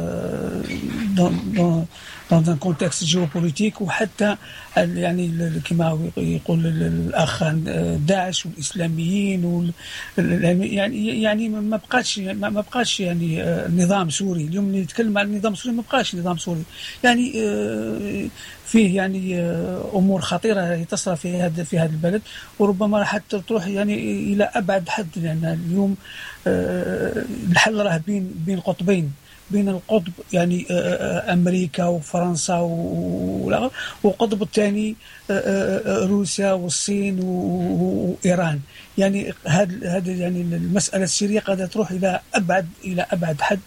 dans un contexte géopolitique وحتى يعني كما يقول الأخ داعش والإسلاميين يعني ما بقاش يعني نظام سوري. اليوم اللي نتكلم عن النظام السوري ما بقاش نظام سوري، يعني فيه يعني أمور خطيرة تصرى في هذا البلد، وربما حتى تروح يعني إلى أبعد حد، لأن اليوم الحل راه بين قطبين، بين القطب يعني أمريكا وفرنسا وقطب الثاني روسيا والصين وإيران. يعني هذا يعني المسألة السورية قد تروح إلى أبعد حد،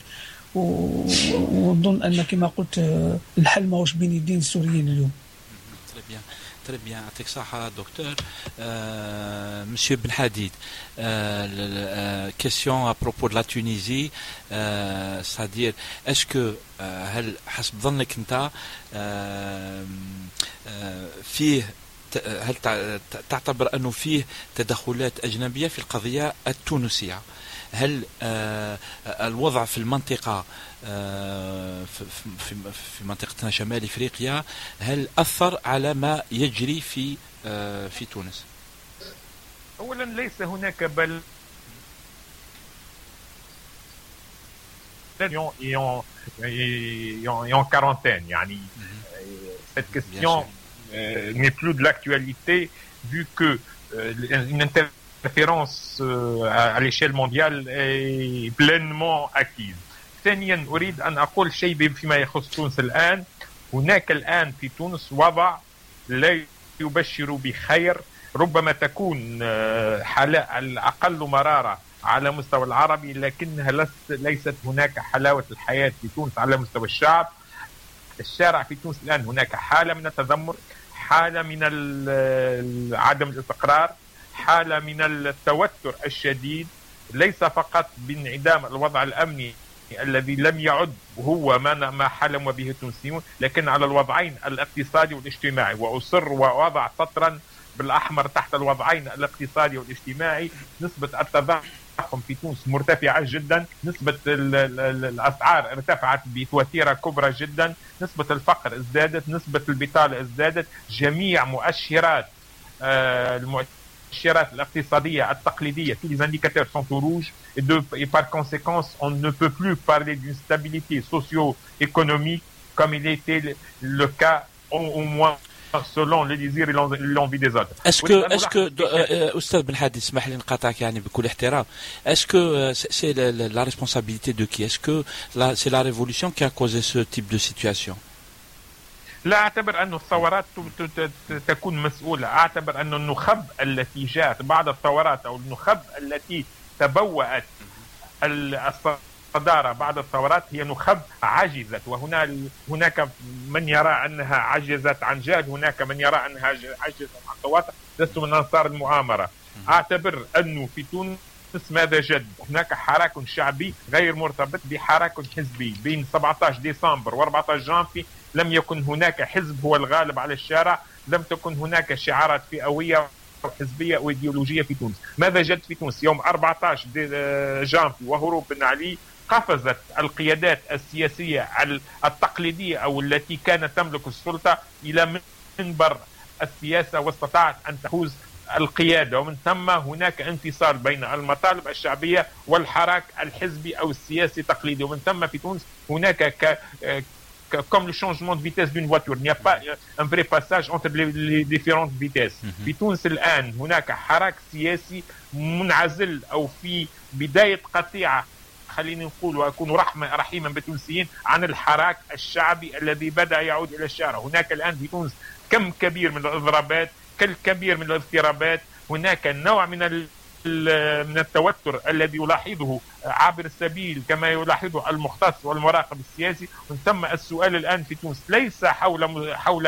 ونظن أن كما قلت الحل ماهوش بين يدين السوريين اليوم. Très bien, avec ça, docteur. Monsieur Ben Hadid, question à propos de la Tunisie, c'est-à-dire, est-ce que, حسب ظنك أنت فيه، هل تعتبر أنه فيه تدخلات أجنبية في القضية التونسية؟ هل الوضع في المنطقة في منطقتنا شمال إفريقيا هل أثر على ما يجري في تونس؟ أولا ليس هناك بل en quarantaine. يعني cette question n'est plus de l'actualité vu que une interférence à l'échelle mondiale est pleinement acquise. ثانيا أريد أن أقول شيء فيما يخص تونس الآن. هناك الآن في تونس وضع لا يبشر بخير، ربما تكون حالة الأقل مرارة على مستوى العربي، لكنها ليست هناك حلاوة الحياة في تونس على مستوى الشعب. الشارع في تونس الآن هناك حالة من التذمر، حالة من عدم الاستقرار، حالة من التوتر الشديد، ليس فقط بانعدام الوضع الأمني الذي لم يعد هو ما حلم به التونسيون، لكن على الوضعين الاقتصادي والاجتماعي. وأصر ووضع سطرا بالأحمر تحت الوضعين الاقتصادي والاجتماعي. نسبة التضخم في تونس مرتفعة جدا، نسبة الأسعار ارتفعت بوتيرة كبرى جدا، نسبة الفقر ازدادت، نسبة البطالة ازدادت. جميع مؤشرات المؤشرات الاقتصادية التقليدية، tous les indicateurs sont au rouge et par conséquent on ne peut plus parler d'une stabilité socio-économique comme il était le cas au moins selon les désirs et l'envie des autres. Est-ce que أستاذ بن حادي اسمح لي نقاطعك يعني بكل احترام. Est-ce que c'est la responsabilité de qui? Est-ce que c'est la révolution qui a causé ce type de situation? لا أعتبر أن الثورات تكون مسؤولة. أعتبر أن النخب التي جاءت بعد الثورات أو النخب التي تبوأت الصدارة بعد الثورات هي نخب عجزت، وهناك من يرى أنها عجزت عن جهد، هناك من يرى أنها عجزت عن تواطؤ. لست من أنصار المؤامرة. أعتبر أنه في تونس ماذا جد؟ هناك حراك شعبي غير مرتبط بحراك حزبي. بين 17 ديسمبر و14 جانفي لم يكن هناك حزب هو الغالب على الشارع، لم تكن هناك شعارات فئوية حزبية أو إيديولوجية في تونس. ماذا جد في تونس؟ يوم 14 جانفي وهروب بن علي قفزت القيادات السياسية التقليدية أو التي كانت تملك السلطة إلى منبر السياسة واستطاعت أن تحوز القيادة، ومن ثم هناك انفصال بين المطالب الشعبية والحراك الحزبي أو السياسي التقليدي. ومن ثم في تونس هناك comme le changement de vitesse d'une voiture, il n'y a pas un vrai passage entre les différentes vitesses. في تونس الآن هناك حراك سياسي منعزل أو في بداية قطيعة، خليني نقول وأكون رحيما بالتونسيين، عن الحراك الشعبي الذي بدأ يعود إلى الشارع. هناك الآن في تونس كم كبير من الإضرابات، كبير من الاضطرابات، هناك نوع من التوتر الذي يلاحظه عابر السبيل كما يلاحظه المختص والمراقب السياسي. من ثم السؤال الآن في تونس ليس حول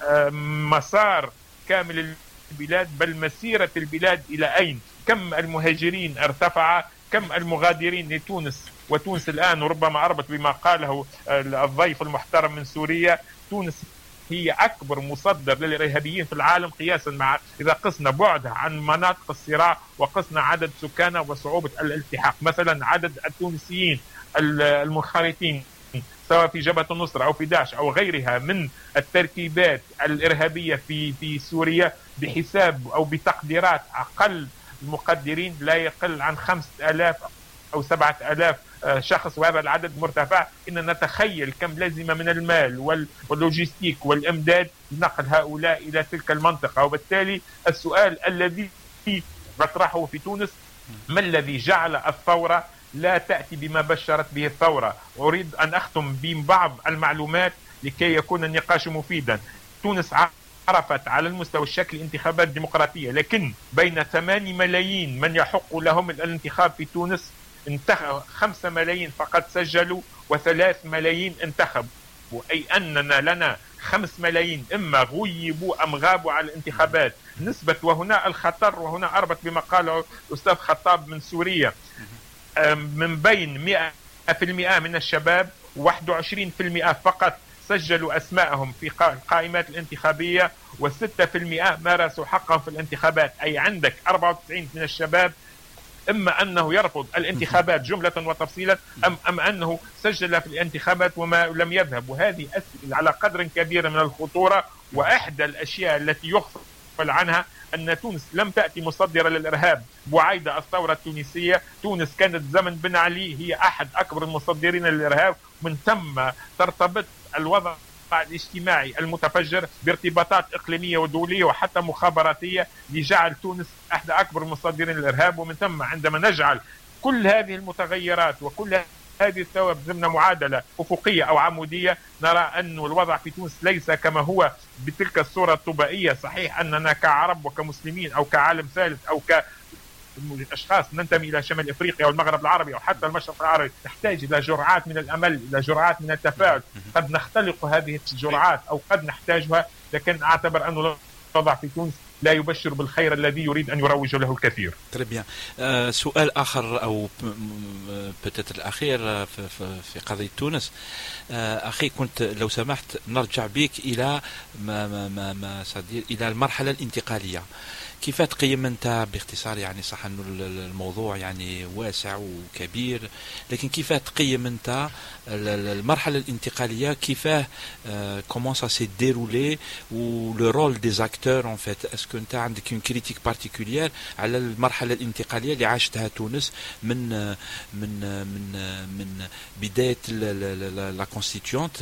مسار كامل البلاد، بل مسيرة البلاد إلى أين. كم المهاجرين ارتفع، كم المغادرين لتونس. وتونس الآن ربما أربط بما قاله الضيف المحترم من سوريا، تونس هي أكبر مصدر للإرهابيين في العالم، قياسا مع إذا قسنا بعدها عن مناطق الصراع وقسنا عدد سكانها وصعوبة الالتحاق. مثلا عدد التونسيين المنخرطين سواء في جبهة النصرة أو في داعش أو غيرها من التركيبات الإرهابية في سوريا بحساب أو بتقديرات أقل المقدرين لا يقل عن 5000 أو 7000 شخص، وهذا العدد مرتفع. إن نتخيل كم لازم من المال واللوجستيك والإمداد لنقل هؤلاء إلى تلك المنطقة. وبالتالي السؤال الذي نطرحه في تونس، ما الذي جعل الثورة لا تأتي بما بشرت به الثورة؟ أريد أن أختم ببعض المعلومات لكي يكون النقاش مفيدا. تونس عرفت على المستوى الشكل انتخابات ديمقراطية، لكن بين 8 ملايين من يحق لهم الانتخاب في تونس 5 ملايين فقط سجلوا و3 ملايين انتخبوا، أي أننا لنا 5 ملايين إما غيبوا أم غابوا على الانتخابات. نسبة، وهنا الخطر، وهنا أربط بما قاله الأستاذ خطاب من سوريا، من بين 100% من الشباب 21% فقط سجلوا أسماءهم في القائمات الانتخابية، و6% مارسوا حقهم في الانتخابات. أي عندك 94 من الشباب إما أنه يرفض الانتخابات جملة وتفصيلا، أم أنه سجل في الانتخابات وما لم يذهب. وهذه أسئلة على قدر كبير من الخطورة. وإحدى الأشياء التي يغفل عنها أن تونس لم تأتي مصدرة للإرهاب بعيد الثورة التونسية. تونس كانت زمن بن علي هي أحد أكبر المصدرين للإرهاب، من ثم ترتبط الوضع الاجتماعي المتفجر بارتباطات إقليمية ودولية وحتى مخابراتية لجعل تونس أحد أكبر المصدرين للإرهاب. ومن ثم عندما نجعل كل هذه المتغيرات وكل هذه الثوابت ضمن معادلة أفقية أو عمودية، نرى أن الوضع في تونس ليس كما هو بتلك الصورة الطبيعية. صحيح أننا كعرب وكمسلمين أو كعالم ثالث أو أشخاص ننتمي إلى شمال إفريقيا والمغرب العربي أو حتى المشرق العربي نحتاج إلى جرعات من الأمل، إلى جرعات من التفاؤل. قد نختلق هذه الجرعات أو قد نحتاجها، لكن أعتبر أنه الوضع في تونس لا يبشر بالخير الذي يريد أن يروج له الكثير. سؤال آخر أو بتت الأخير في قضية تونس. أخي كنت لو سمحت نرجع بك إلى إلى المرحلة الانتقالية. كيف تقيم أنت باختصار، يعني صح أنه الموضوع يعني واسع وكبير، لكن كيف تقيم أنت المرحلة الانتقالية، كيف comment ça s'est déroulé ou le rôle des acteurs en fait. est-ce que أنت عندك une critique particulière على المرحلة الانتقالية اللي عاشتها تونس من بداية لا كونستيتيونت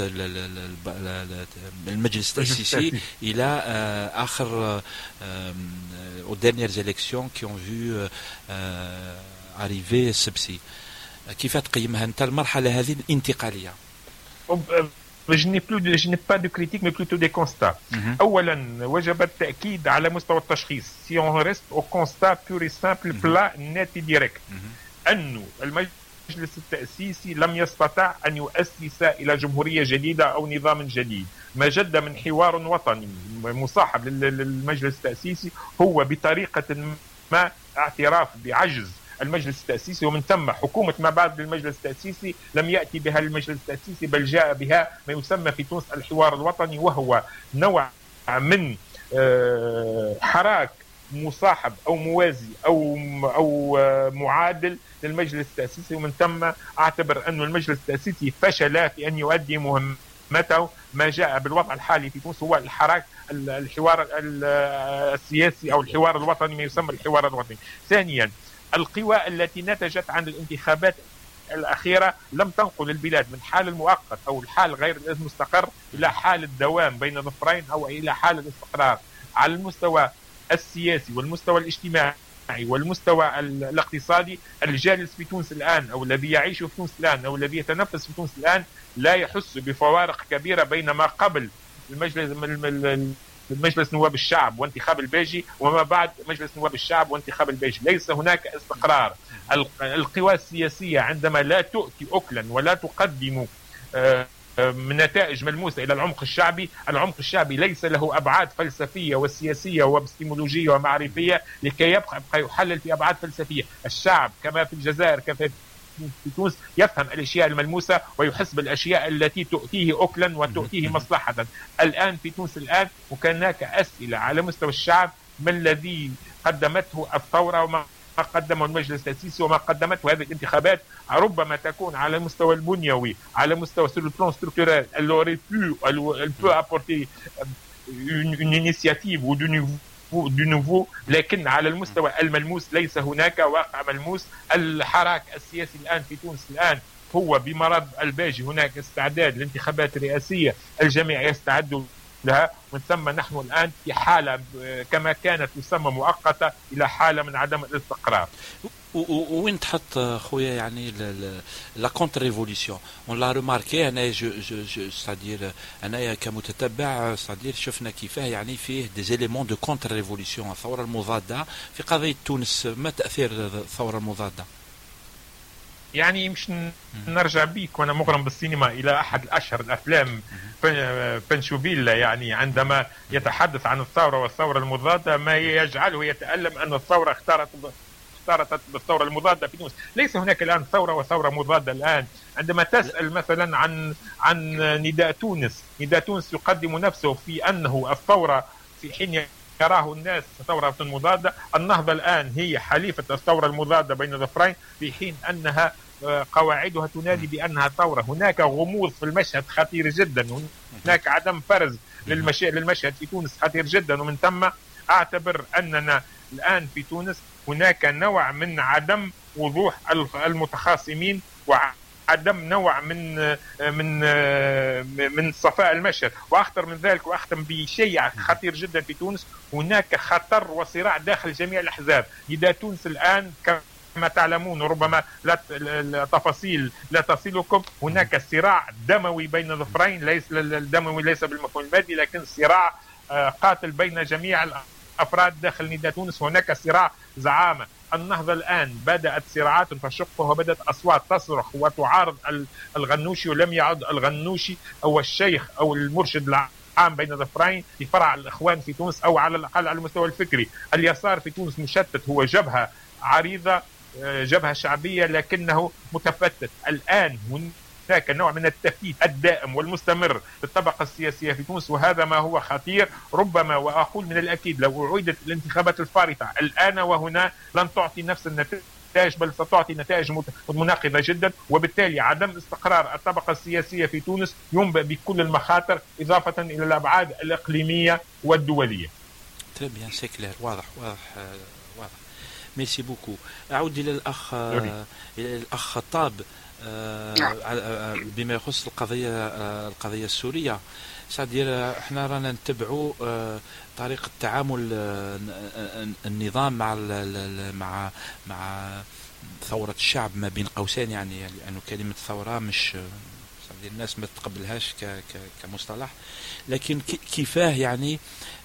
المجلس التأسيسي إلى آخر aux dernières élections qui ont vu arriver السبسي. كيف تقيمها أنت المرحلة هذه الانتقالية؟ je n'ai pas de critique mais plutôt des constats. أولا وجب التأكيد على مستوى التشخيص. si on reste au constat pur et simple plat net et direct أنه المجلس التأسيسي لم يستطع أن يؤسس إلى جمهورية جديدة أو نظام جديد. ما جد من حوار وطني مصاحب للمجلس التأسيسي هو بطريقة ما اعتراف بعجز المجلس التأسيسي، ومن ثم حكومة ما بعد المجلس التأسيسي لم يأتي بها المجلس التأسيسي، بل جاء بها ما يسمى في تونس الحوار الوطني، وهو نوع من حراك مصاحب أو موازي أو معادل للمجلس التأسيسي. ومن ثم أعتبر أن المجلس التأسيسي فشل في أن يؤدي مهمته. ما جاء بالوضع الحالي في تونس هو الحوار السياسي أو الحوار الوطني، ما يسمى الحوار الوطني. ثانيا القوى التي نتجت عن الانتخابات الأخيرة لم تنقل البلاد من حال المؤقت أو الحال غير المستقر إلى حال الدوام بين ظفرين أو إلى حال الاستقرار. على المستوى السياسي والمستوى الاجتماعي والمستوى الاقتصادي، الجالس في تونس الآن أو الذي يعيش في تونس الآن أو الذي يتنفس في تونس الآن لا يحس بفوارق كبيرة بين ما قبل مجلس نواب الشعب وانتخاب الباجي وما بعد مجلس نواب الشعب وانتخاب الباجي. ليس هناك استقرار. القوى السياسية عندما لا تؤتي أكلا ولا تقدم من نتائج ملموسة إلى العمق الشعبي ليس له أبعاد فلسفية وسياسية وابستيمولوجية ومعرفية لكي يبقى يحلل في أبعاد فلسفية. الشعب كما في الجزائر كما في تونس يفهم الأشياء الملموسة ويحس بالأشياء التي تؤتيه أكلا وتؤتيه مصلحة. الآن في تونس وكان هناك أسئلة على مستوى الشعب: ما الذي قدمته الثورة وما قدمه المجلس التأسيسي وما قدمته هذه الانتخابات؟ ربما تكون على المستوى البنيوي، على مستوى sur le plan structurel elle peut apporter une initiative ou du nouveau، لكن على المستوى الملموس ليس هناك واقع ملموس. الحراك السياسي الآن في تونس هو بمرض الباجي. هناك استعداد لانتخابات رئاسية، الجميع يستعد لها، ومن ثم نحن الآن في حالة كما كانت تسمى مؤقتة إلى حالة من عدم الاستقرار. وين تحط خويا يعني لا كونتر ريفوليسيون؟ اون لا ريماركي انا ستادير انا كمتتبع ستادير شفنا كيفاه يعني فيه دي زيليمون دو كونتر ريفوليسيون. الثوره المضاده في قضيه تونس، ما تاثير الثوره المضاده؟ يعني مش نرجع بيك وانا مغرم بالسينما الى احد اشهر الافلام بنشوفيلا، يعني عندما يتحدث عن الثوره والثوره المضاده ما يجعله يتألم ان الثوره اختارت بالثوره المضاده في تونس. ليس هناك الان ثوره وثوره مضاده الان. عندما تسال مثلا عن نداء تونس يقدم نفسه في انه الثوره في حين يراه الناس ثورة مضادة. النهضة الآن هي حليفة الثورة المضادة بين ظفرين، في حين أنها قواعدها تنادي بأنها ثورة. هناك غموض في المشهد خطير جدا، هناك عدم فرز للمشهد في تونس خطير جدا. ومن ثم أعتبر أننا الآن في تونس هناك نوع من عدم وضوح المتخاصمين وعدم نوع من صفاء المشهد. واخطر من ذلك واختم بشيء خطير جدا في تونس: هناك خطر وصراع داخل جميع الاحزاب. نداء تونس الان كما تعلمون، ربما التفاصيل لا تصلكم، هناك صراع دموي بين ظفرين، ليس الدموي ليس بالمفهوم المادي لكن صراع قاتل بين جميع الافراد داخل نداء تونس. هناك صراع زعامه. النهضة الآن بدأت صراعات تشقه وبدأت أصوات تصرخ وتعارض الغنوشي، ولم يعد الغنوشي أو الشيخ أو المرشد العام بين ظفرين في فرع الإخوان في تونس، أو على الأقل على المستوى الفكري. اليسار في تونس مشتت، هو جبهة عريضة، جبهة شعبية لكنه متفتت. الآن هناك نوع من التفتيت الدائم والمستمر للطبقة السياسية في تونس، وهذا ما هو خطير. ربما وأقول من الأكيد لو أعيدت الانتخابات الفارطة الآن وهنا لن تعطي نفس النتائج، بل ستعطي نتائج مناقضة جدا، وبالتالي عدم استقرار الطبقة السياسية في تونس ينبئ بكل المخاطر إضافة إلى الأبعاد الإقليمية والدولية. تري بيان سي كلير، واضح. ميرسي بوكو. أعود إلى الأخ خطاب بما يخص القضية السورية. سادير احنا رانا نتبعوا طريقة تعامل النظام مع ثورة الشعب ما بين قوسين، يعني لأنه كلمة ثورة مش الناس ما تقبلهاش كمصطلح، لكن كيفاه يعني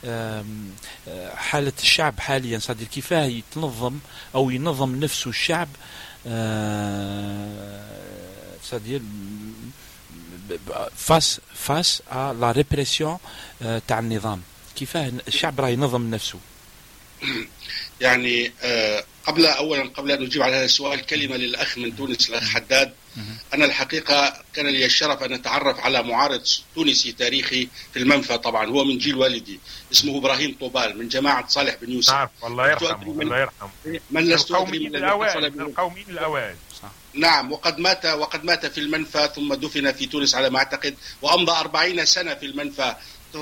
حالة الشعب حاليا صدير، كيفاه يتنظم أو ينظم نفسه الشعب صدير فاس لا ريبريسيون تاع النظام. كيفاه الشعب راه ينظم نفسه؟ يعني قبل أن أجيب على هذا السؤال كلمة للأخ من تونس الأخ حداد. أنا الحقيقة كان لي الشرف أن أتعرف على معارض تونسي تاريخي في المنفى، طبعا هو من جيل والدي، اسمه إبراهيم طوبال من جماعة صالح بن يوسف. نعم الله يرحمه، الله يرحمه. من لست أدري من القوميين الأوائل. نعم، وقد مات في المنفى ثم دفن في تونس على ما أعتقد، وأمضى 40 سنة في المنفى.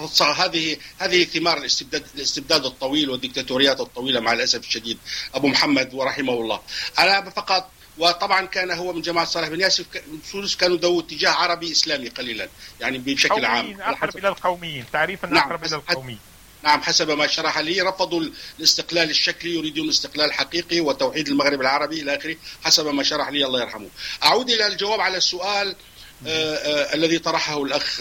هذه ثمار الاستبداد الطويل والديكتاتوريات الطويلة مع الأسف الشديد. أبو محمد ورحمه الله. أنا فقط، وطبعا كان هو من جماعة صالح بن يوسف. تونس كانوا ذو اتجاه عربي إسلامي قليلا، يعني بشكل عام أقرب إلى القوميين، تعريفا نعم. أقرب إلى القوميين. نعم، حسب ما شرح لي رفضوا الاستقلال الشكلي، يريدون استقلال حقيقي وتوحيد المغرب العربي إلى آخره، حسب ما شرح لي الله يرحمه. أعود إلى الجواب على السؤال الذي طرحه الأخ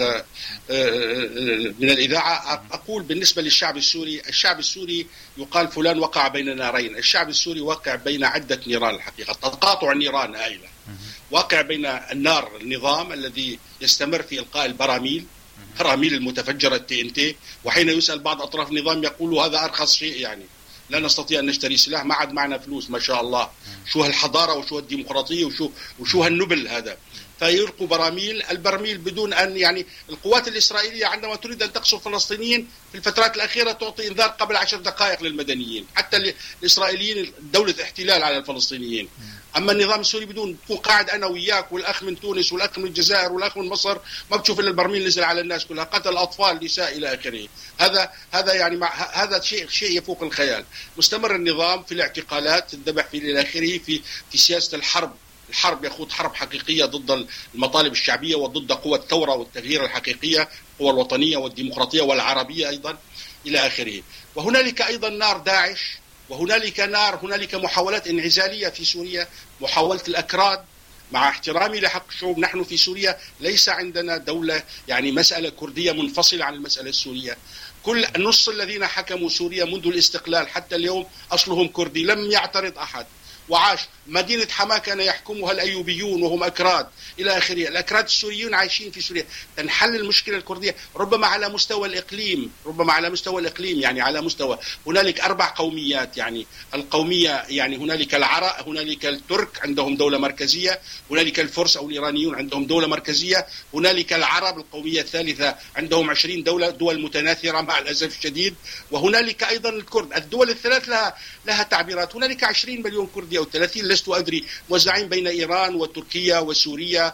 من الإذاعة. أقول بالنسبة للشعب السوري، الشعب السوري يقال فلان وقع بين نارين. الشعب السوري واقع بين عدة نيران، الحقيقة تقاطع النيران هائلة. واقع بين النار، النظام الذي يستمر في إلقاء البراميل المتفجرة TNT، وحين يسأل بعض أطراف النظام يقولوا هذا أرخص شيء، يعني لا نستطيع أن نشتري سلاح، ما عاد معنا فلوس ما شاء الله. شو هالحضارة وشو الديمقراطية وشو هالنبل هذا. فيلقوا البرميل بدون أن، يعني القوات الإسرائيلية عندما تريد أن تقصف فلسطينيين في الفترات الأخيرة تعطي إنذار قبل 10 دقائق للمدنيين، حتى الإسرائيليين دولة احتلال على الفلسطينيين. أما النظام السوري بدون، تكون قاعد أنا وياك والأخ من تونس والأخ من الجزائر والأخ من مصر، ما بتشوف إلا البرميل نزل على الناس كلها، قتل الأطفال النساء إلى آخره. هذا يعني هذا شيء يفوق الخيال. مستمر النظام في الاعتقالات، الذبح في إلى آخره، في سياسة الحرب يخوض حرب حقيقية ضد المطالب الشعبية وضد قوى الثورة والتغيير الحقيقية، القوى الوطنية والديمقراطية والعربية أيضا إلى آخره. وهنالك أيضا نار داعش، هنالك محاولات انعزالية في سوريا، محاولة الأكراد. مع احترامي لحق الشعوب، نحن في سوريا ليس عندنا دولة، يعني مسألة كردية منفصلة عن المسألة السورية. كل نص الذين حكموا سوريا منذ الاستقلال حتى اليوم أصلهم كردي، لم يعترض أحد. وعاش مدينة حماة كان يحكمها الأيوبيون وهم أكراد إلى آخره. الأكراد السوريون عايشين في سوريا. تنحل المشكلة الكردية ربما على مستوى الإقليم، يعني على مستوى هنالك 4 قوميات، يعني القومية، يعني هنالك العرب، هنالك الترك عندهم دولة مركزية، هنالك الفرس أو الإيرانيون عندهم دولة مركزية، هنالك العرب القومية الثالثة عندهم 20 دول متناثرة مع الأسف الشديد، وهنالك أيضا الكرد. الدول الثلاث لها تعبيرات. هنالك 20 مليون كردي أو 30 لست أدري، موزعين بين إيران وتركيا وسوريا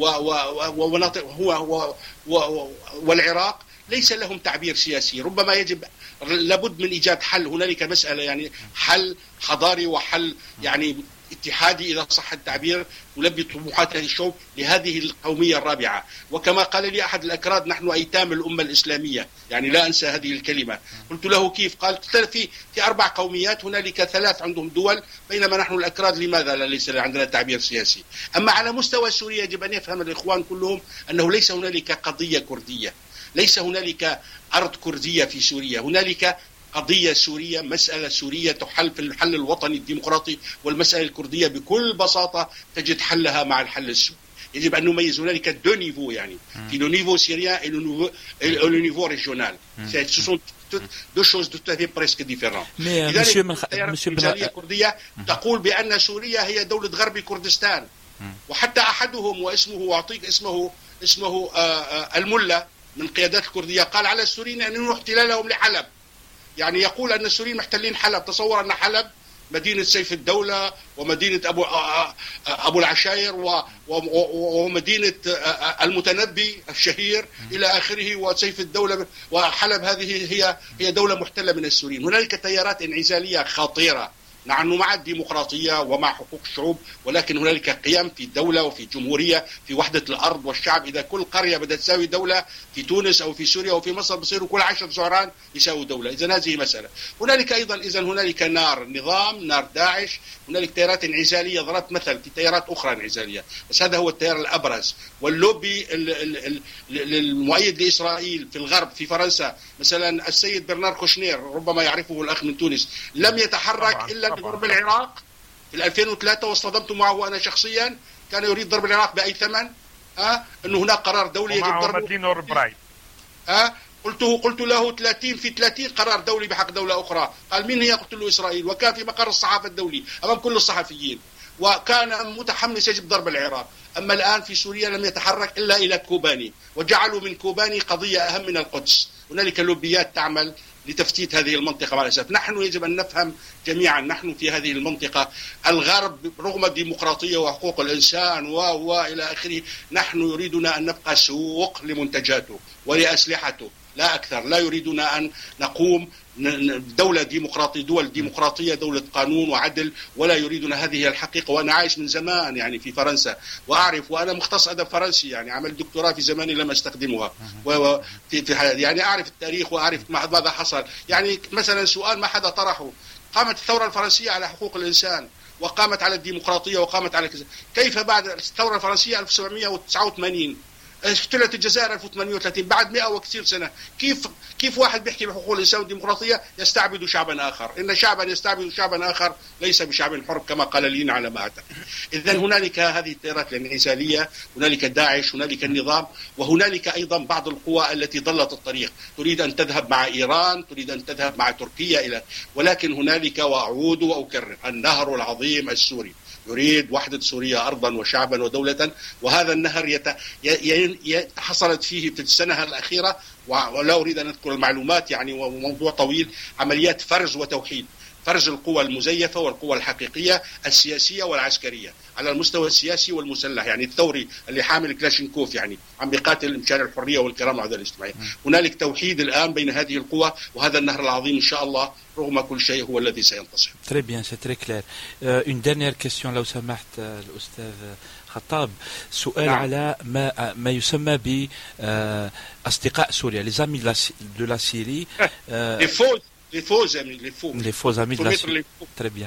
والعراق، ليس لهم تعبير سياسي. ربما لابد من إيجاد حل. هنالك مسألة، يعني حل حضاري وحل يعني اتحادي إذا صح التعبير، يلبي طموحات هذه الشعوب لهذه القومية الرابعة. وكما قال لي أحد الأكراد، نحن أيتام الأمة الإسلامية، يعني لا أنسى هذه الكلمة. قلت له كيف؟ قال في 4 قوميات، هنالك 3 عندهم دول، بينما نحن الأكراد لماذا ليس عندنا تعبير سياسي؟ أما على مستوى سوريا يجب أن يفهم الإخوان كلهم أنه ليس هنالك قضية كردية، ليس هنالك أرض كردية في سوريا، هنالك قضية سورية، مسألة سورية تحل في الحل الوطني الديمقراطي، والمسألة الكردية بكل بساطة تجد حلها مع الحل السوري. يجب أن نميز هنالك 2 نيفو، يعني في لو نيفو سوريان et le niveau régional. Ce sont 2 choses tout à fait presque différentes. لذلك الجالية الكردية تقول بأن سوريا هي دولة غرب كردستان، وحتى أحدهم واسمه وأعطيك اسمه الملا من قيادات الكردية قال على السوريين أن ينهوا احتلالهم لحلب. يعني يقول أن السوريين محتلين حلب. تصور أن حلب مدينة سيف الدولة ومدينة أبو العشاير ومدينة المتنبي الشهير إلى آخره وسيف الدولة، وحلب هذه هي دولة محتلة من السوريين. هنالك تيارات انعزالية خطيرة. نحن مع الديمقراطية ومع حقوق الشعوب، ولكن هنالك قيم في دولة وفي جمهورية في وحدة الأرض والشعب. إذا كل قرية بدأت تساوي دولة في تونس أو في سوريا أو في مصر بصيروا كل 10 زعران يساوي دولة. إذا هذه مسألة. هنالك أيضا هنالك نار نظام، نار داعش، هنالك تيارات انعزالية. ضربت مثل في تيارات أخرى انعزالية، بس هذا هو التيار الأبرز. واللوبي المؤيد لإسرائيل في الغرب في فرنسا مثلا السيد برنار كوشنير، ربما يعرفه الأخ من تونس، لم يتحرك إلا ضرب العراق في 2003 واصطدمت معه أنا شخصيا. كان يريد ضرب العراق بأي ثمن. أنه هناك قرار دولي يجب ضربه. قلت له 30 في 30 قرار دولي بحق دولة أخرى. قال مين هي؟ قلت له إسرائيل. وكان في مقر الصحافة الدولي أمام كل الصحفيين، وكان متحمس يجب ضرب العراق. أما الآن في سوريا لم يتحرك إلا إلى كوباني، وجعلوا من كوباني قضية أهم من القدس. هنالك لوبيات تعمل لتفتيت هذه المنطقة مع الأسف. نحن يجب أن نفهم جميعا، نحن في هذه المنطقة الغرب رغم الديمقراطية وحقوق الإنسان وإلى آخره، نحن يريدنا أن نبقى سوق لمنتجاته ولأسلحته لا أكثر. لا يريدنا أن نقوم دولة ديمقراطية، دولة قانون وعدل، ولا يريدنا. هذه الحقيقة. وأنا عايش من زمان يعني في فرنسا وأعرف، وأنا مختص أدب فرنسي يعني عمل دكتوراه في زماني لم أستخدمها، يعني أعرف التاريخ وأعرف ماذا حصل. يعني مثلا سؤال ما حدا طرحه، قامت الثورة الفرنسية على حقوق الإنسان وقامت على الديمقراطية وقامت على كيف بعد الثورة الفرنسية 1789 احتلت الجزائر 1830 بعد 100 وكثير سنة؟ كيف واحد بيحكي بحقوق الإنسان والديمقراطية يستعبد شعبا آخر؟ إن شعبا يستعبد شعبا آخر ليس بشعب حر كما قال لين على ما أعتقد. إذن هنالك هذه التيارات الانعزالية، هنالك داعش، هنالك النظام، وهنالك أيضا بعض القوى التي ضلت الطريق تريد أن تذهب مع إيران، تريد أن تذهب مع تركيا ولكن هنالك، وأعود وأكرر، النهر العظيم السوري يريد وحدة سوريا أرضا وشعبا ودولة. وهذا النهر حصلت فيه في السنة الأخيرة، ولا أريد أن أذكر المعلومات يعني وموضوع طويل، عمليات فرز وتوحيد، فرز القوى المزيفة والقوى الحقيقية السياسية والعسكرية على المستوى السياسي والمسلح. يعني الثوري اللي حامل كلاشينكوف يعني عم بيقاتل مشان الحرية والكرامة والعدالة الاجتماعية. هنالك توحيد الآن بين هذه القوى، وهذا النهر العظيم إن شاا الله رغم كل شيء هو الذي سينتصر. Très bien, c'est très clair. Une dernière question لو سمحت الأستاذ خطاب. سؤال على ما يسمى بأصدقاء سوريا، les amis de la Syrie. Les faux amis de la Syrie. Très bien.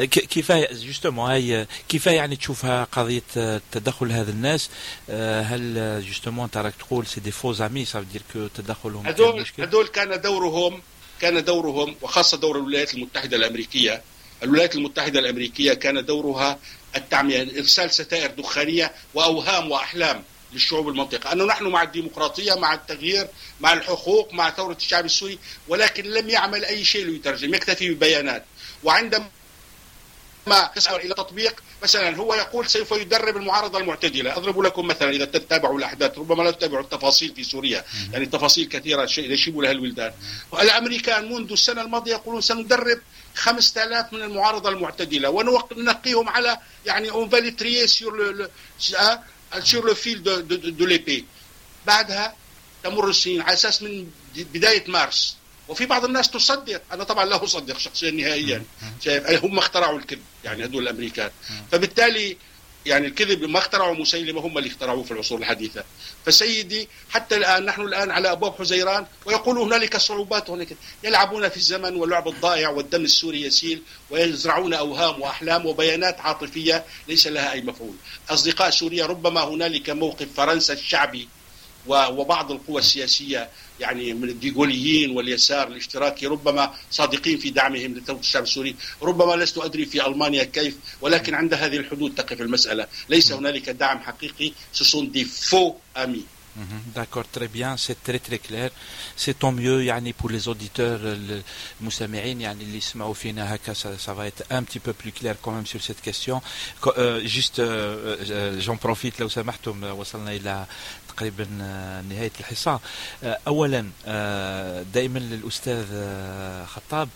كيف يعني تشوفها قضية تدخل هذا الناس؟ هل justement تراك تقول c'est des faux amis، ça veut dire que تدخلهم هذول كان دورهم وخاصة دور الولايات المتحدة الأمريكية. الولايات المتحدة الأمريكية كان دورها التعمية، إرسال ستائر دخانية وأوهام وأحلام للشعوب المنطقة أنه نحن مع الديمقراطية، مع التغيير، مع الحقوق، مع ثورة الشعب السوري، ولكن لم يعمل أي شيء ليترجم، يكتفي ببيانات. وعندما يسعى إلى تطبيق، مثلا هو يقول سوف يدرب المعارضة المعتدلة. أضرب لكم مثلا إذا تتابعوا الأحداث، ربما لا تتابعوا التفاصيل في سوريا، يعني تفاصيل كثيرة يشيب لها الولدان. الأمريكان منذ السنة الماضية يقولون سندرب 5000 من المعارضة المعتدلة وننقيهم على يعني on va les trier sur le fil de l'épée. بعدها تمر السنين على أساس من بداية مارس، وفي بعض الناس تصدق. أنا طبعا لا أصدق شخصيا نهائيا، شايف هم اخترعوا الكذب يعني هذول الأمريكان. فبالتالي يعني الكذب ما اخترعوا مسيلمة، هم اللي اخترعوه في العصور الحديثة. فسيدي حتى الآن نحن الآن على أبواب حزيران ويقولوا هنالك صعوبات، هنالك يلعبون في الزمن واللعب الضائع والدم السوري يسيل، ويزرعون أوهام وأحلام وبيانات عاطفية ليس لها أي مفعول. أصدقاء سوريا، ربما هنالك موقف فرنسا الشعبي وبعض القوى السياسية يعني من الديغوليين واليسار الاشتراكي ربما صادقين في دعمهم لثورة الشعب السوري. ربما لست أدري في ألمانيا كيف، ولكن عند هذه الحدود تقف المسألة. ليس هنالك دعم حقيقي، سون دي فو أمي. D'accord, très bien, c'est très très clair. C'est tant mieux يعني pour les auditeurs المستمعين يعني اللي يسمعوا فينا هكا ça va être un petit peu plus clair quand même sur cette question. Juste j'en profite لو سمحتم وصلنا إلى تقريبا نهاية الحصة. أولا دائما الأستاذ خطاب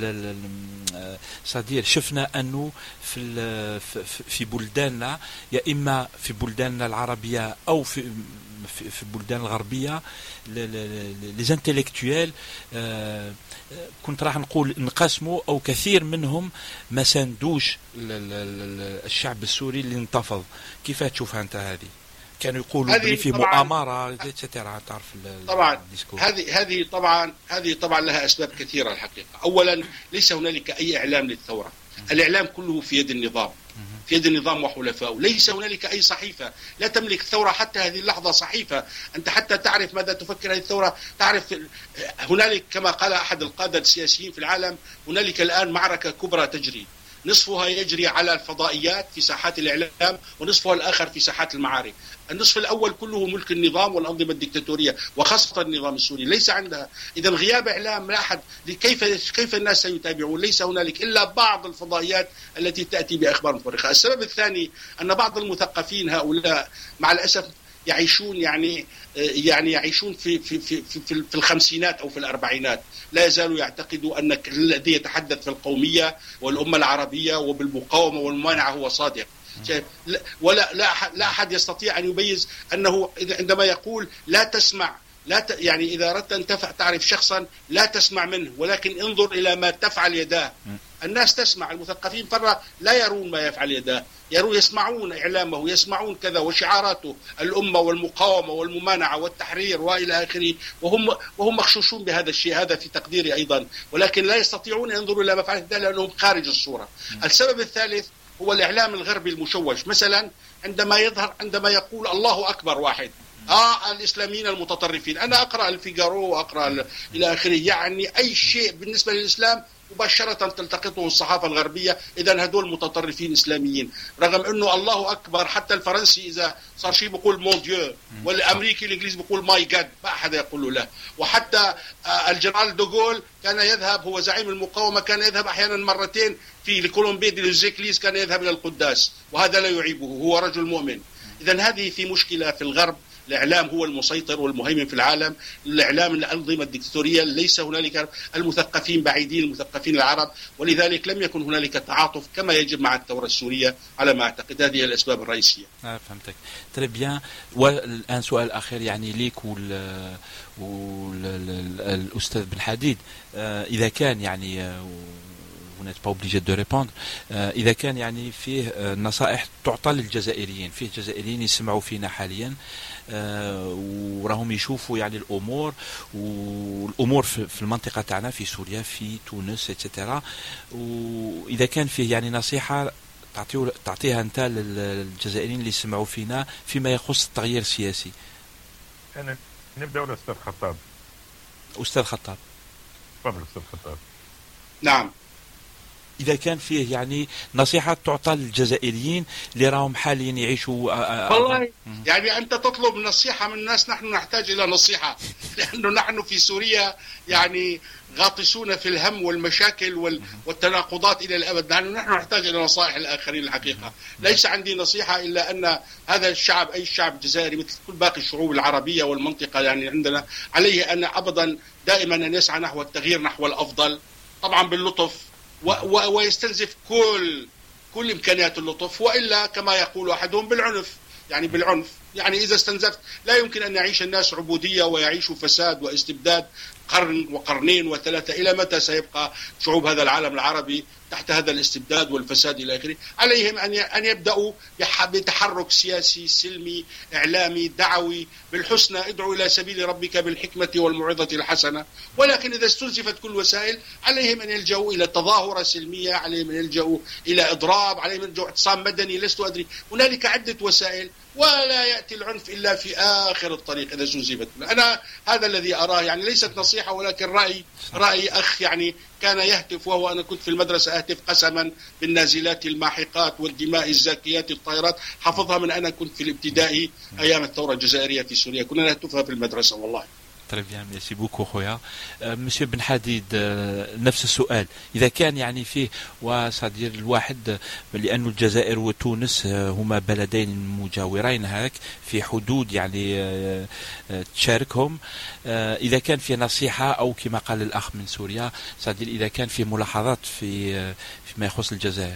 صدير شفنا أنه في بلداننا يا إما في بلداننا العربية أو في البلدان الغربية les intellectuels كنت راح نقول انقسموا أو كثير منهم ما ساندوش الشعب السوري اللي انتفض. كيف تشوفها أنت هذه؟ كانوا يقولوا بلي في مؤامرة اتسترا تعرف طبعا هذه طبعا لها أسباب كثيرة الحقيقة. أولا ليس هنالك أي إعلام للثورة، الإعلام كله في يد النظام، في يد النظام وحلفائه. ليس هنالك أي صحيفة، لا تملك الثورة حتى هذه اللحظة صحيفة. أنت حتى تعرف ماذا تفكر هذه الثورة، تعرف هنالك كما قال أحد القادة السياسيين في العالم هنالك الآن معركة كبرى تجري، نصفها يجري على الفضائيات في ساحات الإعلام ونصفها الآخر في ساحات المعارك. النصف الأول كله ملك النظام والأنظمة الدكتاتورية وخاصة النظام السوري ليس عندها. إذا غياب إعلام لا أحد، كيف الناس سيتابعون؟ ليس هنالك إلا بعض الفضائيات التي تأتي بأخبار مفرقة. السبب الثاني أن بعض المثقفين هؤلاء مع الأسف يعيشون يعيشون في الخمسينات أو في الأربعينات، لا يزالوا يعتقدوا أن الذي يتحدث في القومية والأمة العربية وبالمقاومة والممانعة هو صادق. لا أحد يستطيع أن يميز أنه عندما يقول لا تسمع، يعني إذا أردت أن تعرف شخصا لا تسمع منه ولكن انظر إلى ما تفعل يداه. الناس تسمع، المثقفين فرة لا يرون ما يفعل يداه، يسمعون إعلامه، يسمعون كذا وشعاراته الأمة والمقاومة والممانعة والتحرير وإلى آخره، وهم مخشوشون بهذا الشيء. هذا في تقديري أيضا، ولكن لا يستطيعون أن ينظروا إلى ما فعل يداه لأنهم خارج الصورة. السبب الثالث هو الإعلام الغربي المشوش. مثلا عندما يقول الله أكبر واحد الإسلاميين المتطرفين، أنا أقرأ الفيغارو وأقرأ إلى آخره، يعني أي شيء بالنسبة للإسلام مباشرة تلتقطه الصحافة الغربية. إذا هدول متطرفين إسلاميين، رغم أنه الله أكبر حتى الفرنسي إذا صار شيء بيقول مون ديو، والأمريكي الإنجليزي بيقول ماي جاد، ما أحد يقول له. وحتى الجنرال دوغول كان يذهب، هو زعيم المقاومة، كان يذهب أحيانا مرتين في الكولومبي دي لوزيكليز، كان يذهب إلى القداس، وهذا لا يعيبه، هو رجل مؤمن. إذا هذه في مشكلة في الغرب. الإعلام هو المسيطر والمهيمن في العالم، الإعلام الأنظمة الدكتاتورية، ليس هنالك المثقفين بعيدين، المثقفين العرب، ولذلك لم يكن هنالك تعاطف كما يجب مع الثورة السورية على ما أعتقد. هذه الأسباب الرئيسية. فهمتك. تري بيان. والآن سؤال آخر يعني ليك والأستاذ بن حديد، إذا كان يعني vous n'êtes pas obligé de répondre، إذا كان يعني فيه نصائح تعطى للجزائريين، فيه جزائريين يسمعوا فينا حاليا وراهم يشوفوا يعني والأمور في المنطقة تاعنا في سوريا في تونس etc. وإذا كان فيه يعني نصيحة تعطيها أنت للجزائريين اللي يسمعوا فينا فيما يخص التغيير السياسي. أنا نبدأ الأستاذ خطاب. أستاذ خطاب تفضل. أستاذ خطاب. نعم. إذا كان فيه يعني نصيحة تعطى للجزائريين اللي راهم حاليا يعيشوا والله يعني أنت تطلب نصيحة من الناس، نحن نحتاج إلى نصيحة، لأنه نحن في سوريا يعني غاطسون في الهم والمشاكل والتناقضات إلى الأبد. نحن نحتاج إلى نصائح الآخرين الحقيقة. ليس عندي نصيحة إلا أن هذا الشعب، أي شعب جزائري مثل كل باقي الشعوب العربية والمنطقة يعني عندنا، عليه أن أبدا دائما أن يسعى نحو التغيير، نحو الأفضل، طبعا باللطف، ويستنزف كل إمكانيات اللطف، وإلا كما يقول أحدهم بالعنف. يعني إذا استنزفت لا يمكن أن يعيش الناس عبودية ويعيشوا فساد واستبداد قرن وقرنين وثلاثة. إلى متى سيبقى شعوب هذا العالم العربي تحت هذا الاستبداد والفساد إلى آخره؟ عليهم أن يبدأوا بتحرك سياسي سلمي إعلامي دعوي بالحسنى. ادعوا إلى سبيل ربك بالحكمة والموعظة الحسنة. ولكن إذا استنزفت كل وسائل عليهم أن يلجأوا إلى تظاهرة سلمية، عليهم أن يلجأوا إلى إضراب، عليهم أن يلجأوا اعتصام مدني، لست أدري. هنالك عدة وسائل، ولا يأتي العنف إلا في آخر الطريق إذا استنزفت. أنا هذا الذي أراه، يعني ليست نصيحة ولكن رأي أخ يعني كان يهتف، أنا كنت في المدرسة الهاتف قسما بالنازلات الماحقات والدماء الزاكيات الطائرات، حفظها من أنا كنت في الابتدائي أيام الثورة الجزائرية في سوريا، كنا نهتفها في المدرسة والله. تري بيان، ميرسي بوكو خويا. مسيو بن حديد، نفس السؤال، اذا كان يعني فيه وصدير الواحد، لانه الجزائر وتونس هما بلدين مجاورين هاك في حدود يعني تشاركهم، اذا كان في نصيحه او كما قال الاخ من سوريا صدير اذا كان في ملاحظات فيما يخص الجزائر.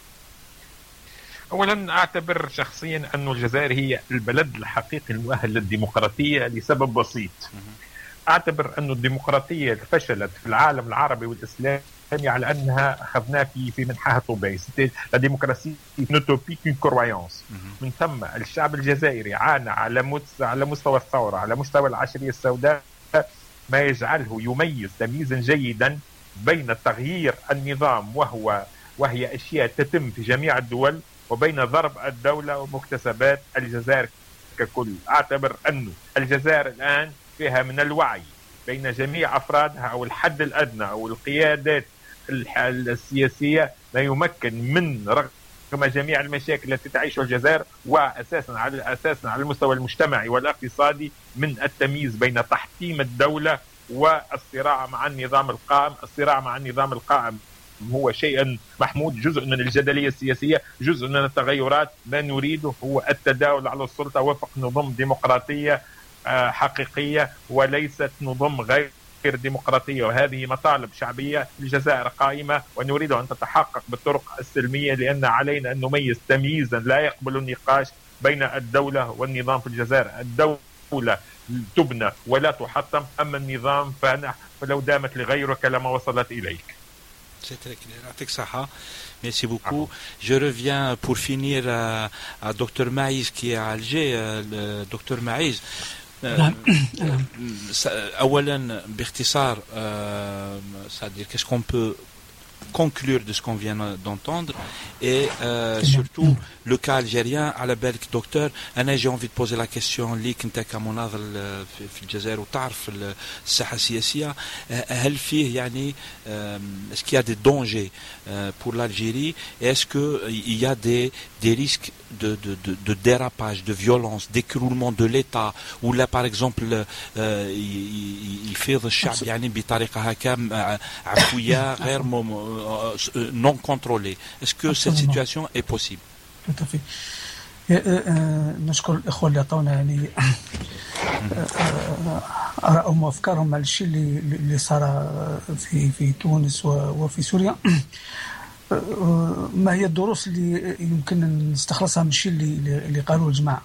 أولا أعتبر شخصيا أن الجزائر هي البلد الحقيقي المؤهل للديمقراطية لسبب بسيط. أعتبر أن الديمقراطية فشلت في العالم العربي والإسلامي على أنها أخذناها في منحها طوبي. لا ديمقراطية نوتوبيك اون كرويانس. من ثم الشعب الجزائري عانى على مستوى الثورة، على مستوى العشرية السوداء، ما يجعله يميز تمييزا جيدا بين تغيير النظام وهي أشياء تتم في جميع الدول، وبين ضرب الدولة ومكتسبات الجزائر ككل. أعتبر أن الجزائر الآن فيها من الوعي بين جميع أفرادها أو الحد الأدنى أو القيادات السياسية ما يمكن من رغم جميع المشاكل التي تعيشها الجزائر، وأساسا على المستوى المجتمعي والاقتصادي، من التمييز بين تحطيم الدولة والصراع مع النظام القائم. الصراع مع النظام القائم هو شيء محمود، جزء من الجدلية السياسية، جزء من التغيرات. ما نريده هو التداول على السلطة وفق نظم ديمقراطية حقيقية وليست نظم غير ديمقراطية، وهذه مطالب شعبية الجزائر قائمة ونريد أن تتحقق بالطرق السلمية، لأن علينا أن نميز تمييزا لا يقبل النقاش بين الدولة والنظام في الجزائر. الدولة تبنى ولا تحطم، أما النظام فلو دامت لغيرك لما وصلت إليك. C'est très clair. Merci beaucoup. Je reviens pour finir à Dr Maïs qui est à Alger. Le Dr Maïs, أولا باختصار, c'est-à-dire qu'est-ce qu'on peut conclure de ce qu'on vient d'entendre et surtout le cas algérien. على بالك دكتور, أنا j'ai envie de poser la question ليك أنت كمناضل في الجزائر وتعرف الساحة السياسية, هل فيه يعني est-ce qu'il y a des dangers pour l'Algérie, et est-ce que il y a des risques de dérapage, de violence, d'écroulement de l'État, ou là par exemple يفيض الشعب يعني بطريقة هكا عفوية غير non contrôlée. Est-ce que cette situation est possible? Tout à fait. نشكر الإخوة اللي عطونا يعني آرائهم وأفكارهم على الشيء اللي صار في تونس وفي سوريا. ما هي الدروس اللي يمكن نستخلصها من الشيء اللي قالوه الجماعة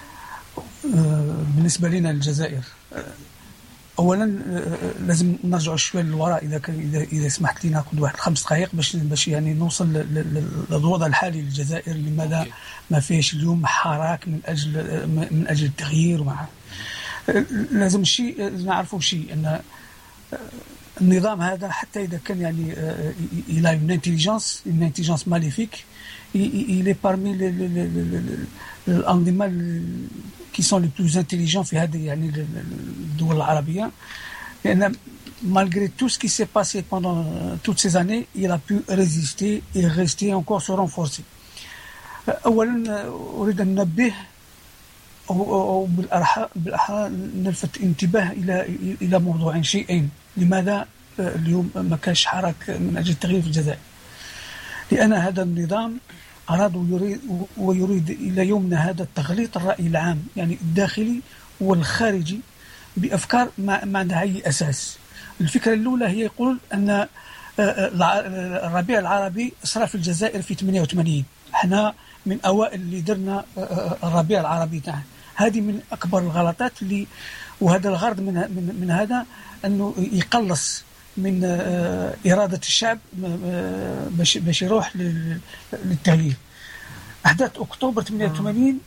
بالنسبة لنا الجزائر؟ اولا لازم نرجع شويه للوراء اذا سمحت لي، ناخذ واحد 5 دقائق باش يعني نوصل للوضع الحالي للجزائر. لماذا ما فيش اليوم حراك من اجل التغيير؟ لازم شيء نعرفوا شيء ان النظام هذا حتى اذا كان يعني الى une intelligence maléfique, il est parmi الأنظمة qui sont les plus intelligents في هذه يعني الدول العربية, لأن malgré tout ce qui s'est passé pendant toutes ces années, il a pu résister et rester encore se renforcer. أولا أريد أن ننبه أو بالأحرى نلفت انتباه إلى موضوعين شيئين. لماذا اليوم ما كانش حراك من أجل التغيير في الجزائر؟ لأن هذا النظام أراد ويريد إلى يومنا هذا تغليط الرأي العام يعني الداخلي والخارجي بأفكار ما عندها أي أساس. الفكرة الأولى هي يقول أن الربيع العربي صار في الجزائر في 88. احنا من أوائل اللي درنا الربيع العربي تاعنا. هذه من أكبر الغلطات وهذا الغرض من هذا أنه يقلص من إرادة الشعب باش يروح للتغيير. أحداث أكتوبر 88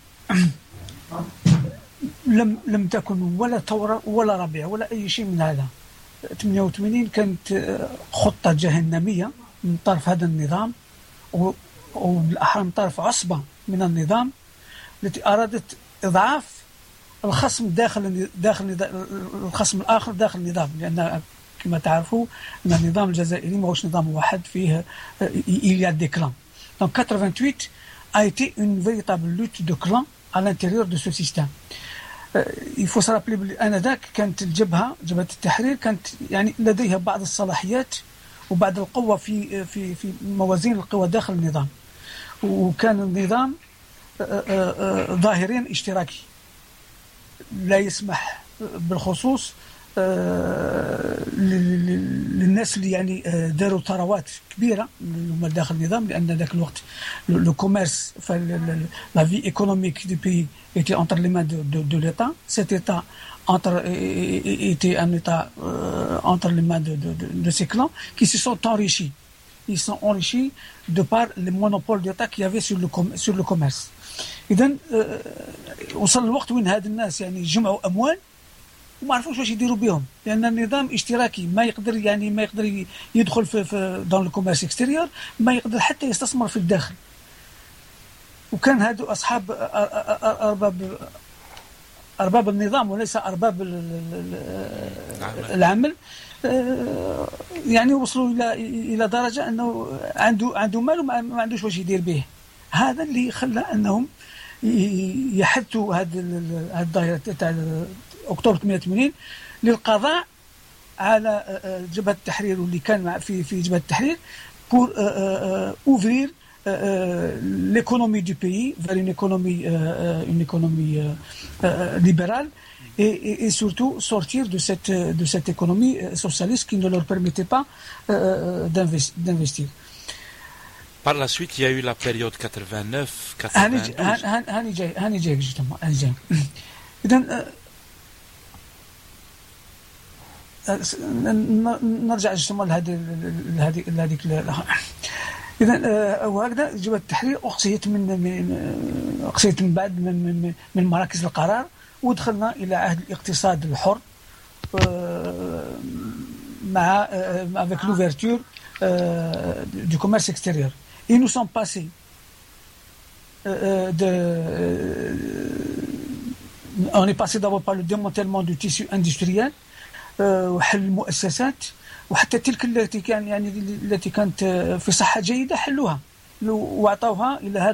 لم تكن ولا ثورة ولا ربيع ولا أي شيء من هذا. 88 كانت خطة جهنمية من طرف هذا النظام وبالأحرى من طرف عصبة من النظام التي أرادت إضعاف الخصم داخل الخصم الآخر داخل النظام. لأن كما تعرفوا أن النظام الجزائري ماهوش نظام واحد فيه il y a des clans. Donc 88 a été une véritable lutte de clans à l'intérieur de ce système. Il faut se rappeler آنذاك كانت جبهة التحرير كانت يعني لديها بعض الصلاحيات وبعض القوة في موازين القوى داخل النظام، وكان النظام ظاهريا اشتراكي لا يسمح بالخصوص للناس اللي يعني داروا ثروات كبيره داخل النظام، لان ذاك الوقت لو كوميرس لا في ايكونوميك دي بي était entre les mains de l'État. Cet État était un État entre les mains de ces clans qui se sont enrichis. Ils sont enrichis de par les monopoles d'État qu'il y avait sur le commerce. إذن وصل الوقت وين هاد الناس يعني جمعوا أموال وما عرفوش واش يديروا بهم، لأن النظام اشتراكي ما يقدر يدخل في دون الكوميرس اكستيريور، ما يقدر حتى يستثمر في الداخل. وكان هادو أصحاب أرباب النظام وليس أرباب العمل يعني وصلوا إلى درجة أنه عنده مال وما عندوش واش يدير به. هذا اللي خلى أنهم يحدثوا هذه الظاهرة تاع أكتوبر 88 للقضاء على جبهة التحرير واللي كان في جبهة التحرير pour ouvrir l'économie du pays vers une économie libérale et surtout sortir de cette économie socialiste qui ne leur permettait pas d'investir. Par la suite, il y a eu la période 89-92. هاني جاي justement هاني جاي. إذن نرجع justement لهذيك إذن وهكذا جبهة التحرير أقصيت من بعد من مراكز القرار، ودخلنا إلى عهد الاقتصاد الحر مع avec l'ouverture du commerce extérieur. Et nous sommes passés on est passé d'abord par le démantèlement du tissu industriel وحل المؤسسات، وحتى تلك التي كانت في صحة جيدة حلوها واعطوها إلى هذا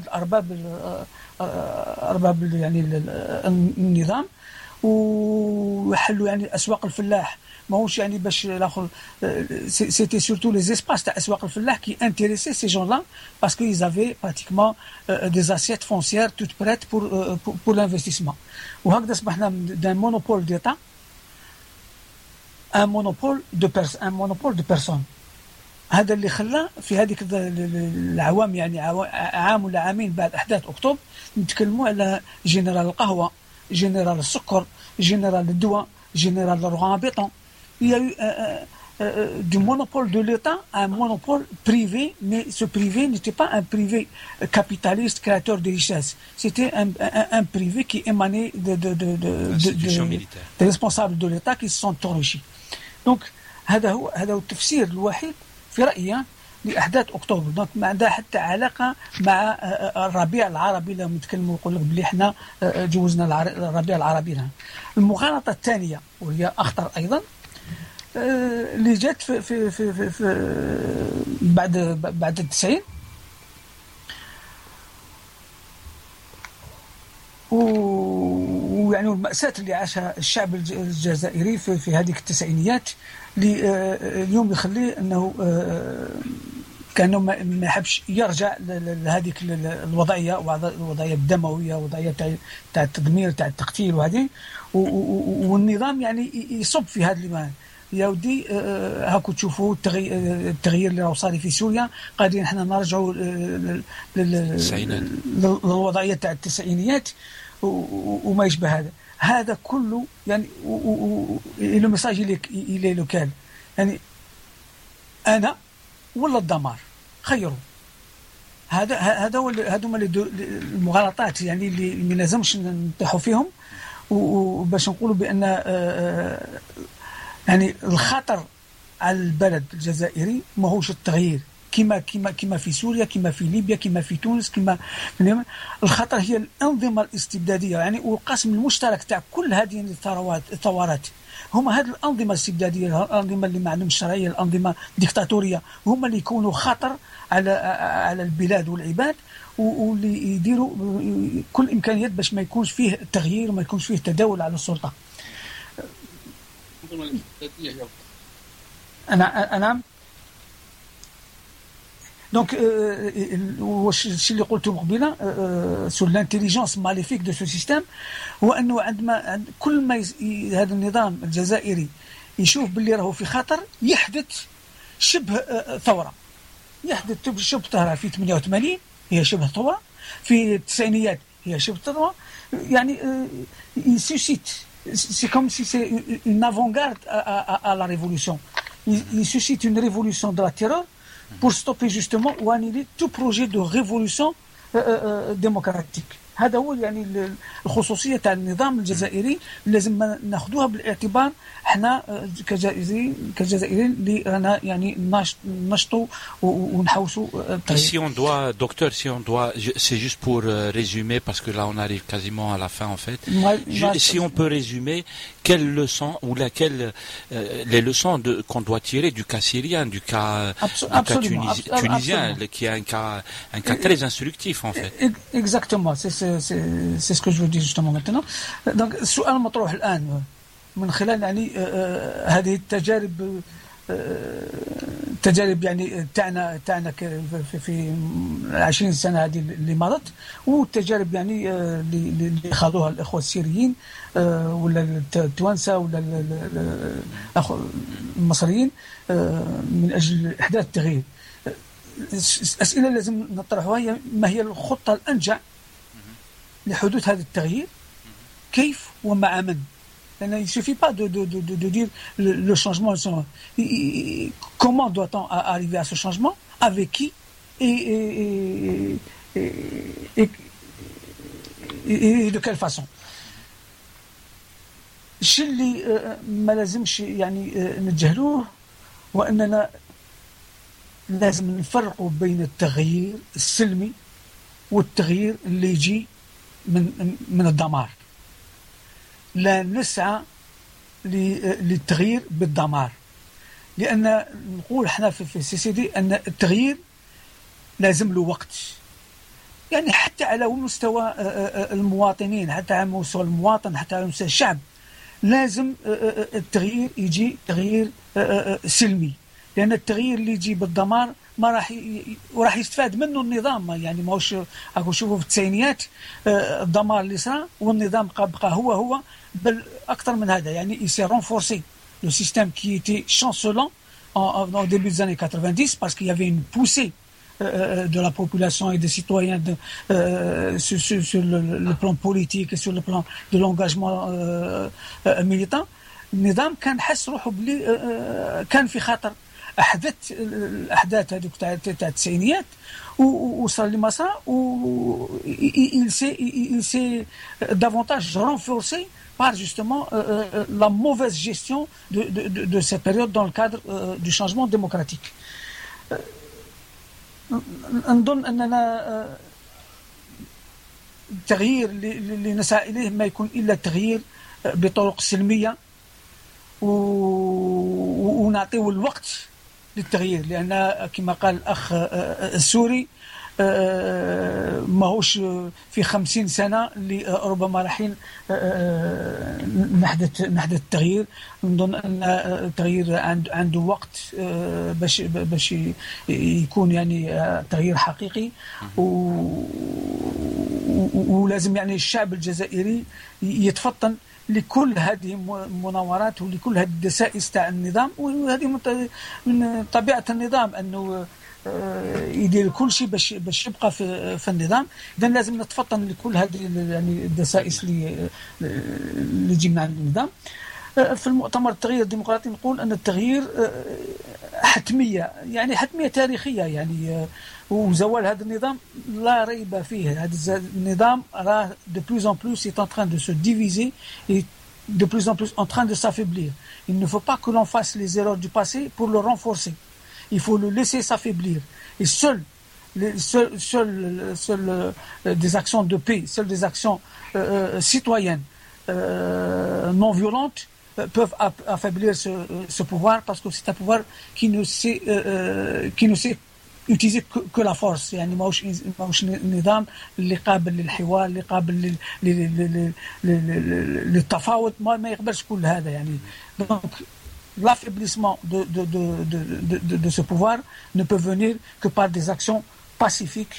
أرباب يعني النظام، وحلوا يعني أسواق الفلاح. ماهوش يعني باش الاخر c'était surtout les espaces تاع أسواق الفلاح qui intéressaient ces gens-là parce qu'ils avaient pratiquement des assiettes foncières toutes prêtes pour l'investissement. وهكذا اصبحنا d'un monopole d'État un monopole de personnes. هذا اللي خلى في هذيك العوام يعني عام ولا عامين بعد أحداث أكتوبر نتكلموا على جنرال القهوة، جنرال السكر، جنرال الدواء، جنرال الرغم. Il y a eu du monopole de l'État à un monopole privé, mais ce privé n'était pas un privé capitaliste créateur de richesses. C'était un privé qui émanait des responsables de l'État qui se sont enrichis. Donc هذا هو التفسير الوحيد في رأيي لأحداث أكتوبر. دونك ما عندها حتى علاقة مع الربيع العربي. لما نتكلموا يقول لك بلي احنا جوزنا الربيع العربي لها. المغالطة الثانية وهي أخطر أيضا اللي جات في بعد 90 ويعني المأساة اللي عاشها الشعب الجزائري في هذه التسعينيات اللي اليوم يخليه أنه كأنه ما يحبش يرجع لهذه الوضعية الدموية، وضعية تاع التدمير تاع التقتيل وهذه، والنظام يعني يصب في هذا المعنى. يا ودي هاكو تشوفوا التغيير اللي صار في سوريا، قاعدين احنا نرجعوا للوضعية تاع التسعينيات وما يشبه هذا كله. يعني لو ميساج اللي لوكال يعني انا ولا الدمار خيروا. هذوما المغالطات يعني اللي ما لازمش نطيحوا فيهم، وباش نقولوا بان يعني الخطر على البلد الجزائري ماهوش التغيير كما في سوريا، كما في ليبيا، كما في تونس، كما في اليمن. الخطر هي الأنظمة الاستبدادية يعني والقسم المشترك تاع كل هذه الثورات هما هذه الأنظمة الاستبدادية، الأنظمة اللي ما عندهمش شرعية، الأنظمة ديكتاتورية، هما اللي يكونوا خطر على البلاد والعباد، واللي يديروا كل الإمكانيات باش ما يكونش فيه تغيير وما يكونش فيه تداول على السلطة. أنا دونك الشيء اللي قلته قبيله سور لانتيليجونس ماليفيك دو سو سيستيم هو انه عندما كل ما هذا النظام الجزائري يشوف باللي راهو في خطر يحدث شبه ثوره، يحدث شبه ثوره. في 88 هي شبه ثوره، في التسعينيات هي شبه ثوره، يعني يسوسيت سي كوم سي سي اون افونغارد à la révolution. Il suscite une révolution de la terreur pour stopper justement ou annuler tout projet de révolution démocratique. هذا هو يعني الخصوصية تاع النظام الجزائري لازم ناخذوها بالاعتبار احنا كجزائريين اللي رانا يعني نشطوا ونحوسوا. Si on doit, docteur, c'est juste pour résumer parce que là on arrive quasiment à la fin en fait. Si on peut résumer, quelles leçons ou les leçons qu'on doit tirer du cas syrien, du cas tunisien, qui est un cas très instructif en fait. Exactement, c'est ce que je veux dire justement maintenant. Donc السؤال المطروح الآن من خلال يعني هذه التجارب يعني تاعنا في 20 سنة هذه اللي مضت، والتجارب يعني اللي خاضوها الإخوة السوريين ولا التوانسة ولا المصريين من أجل إحداث التغيير. الأسئلة لازم نطرحها هي ما هي الخطة الأنجع لحدوث هذا التغيير، كيف ومع من. Il ne suffit pas de dire le changement. Comment doit-on arriver à ce changement, avec qui et de quelle façon. الشيء اللي ما لازمش يعني نتجاهلوه وأننا لازم نفرقوا بين التغيير السلمي والتغيير اللي يجي من الدمار. لا نسعى للتغيير بالدمار، لأن نقول احنا في السي سي دي أن التغيير لازم له وقت، يعني حتى على مستوى المواطنين، حتى على مستوى المواطن، حتى على مستوى الشعب لازم التغيير يجي تغيير سلمي، لأن التغيير اللي يجي بالدمار ما راح يستفاد منه النظام. يعني ماهوش راكم شوفوا في التسعينيات الدمار اللي صار والنظام بقى هو بل أكثر من هذا. يعني il s'est renforcé le système qui était chancelant au début des années 90 parce qu'il y avait une poussée de la population et des citoyens sur le plan politique et sur le plan de l'engagement militant. النظام كان حس روحه بلي كان في خطر. أحدث الأحداث هذوك تاع التسعينيات وصل لما صار il s'est davantage renforcé par justement la mauvaise gestion de cette période dans le cadre du changement démocratique. نظن أننا التغيير اللي نسعى إليه ما يكون إلا تغيير بطرق سلمية ونعطيه الوقت للتغيير، لأن كما قال الأخ السوري ماهوش في 50 سنة اللي ربما راح نحدث التغيير. نظن أن التغيير عنده وقت باش يكون يعني تغيير حقيقي، ولازم يعني الشعب الجزائري يتفطن لكل هذه المناورات ولكل هذه الدسائس تاع النظام، وهذه من طبيعة النظام أنه يدير كل شيء باش يبقى في النظام. إذن لازم نتفطن لكل هذه يعني الدسائس اللي تجي من عند النظام. في المؤتمر التغيير الديمقراطي نقول أن التغيير حتمية، يعني حتمية تاريخية، يعني وزوال هذا النظام لا ريب فيه. هذا النظام راه de plus en plus est en train de se diviser et de plus en plus en train de s'affaiblir. Il ne faut pas que l'on fasse les erreurs du passé pour le renforcer. Il faut le laisser s'affaiblir. Et seules des actions de paix, seules des actions citoyennes non violentes peuvent affaiblir ce pouvoir parce que c'est un pouvoir qui ne sait utiliser que la force. يعني ماهوش نظام اللي قابل للحوار اللي قابل للتفاوض ما يقبلش كل هذا يعني. Donc l'affaiblissement de ce pouvoir ne peut venir que par des actions pacifiques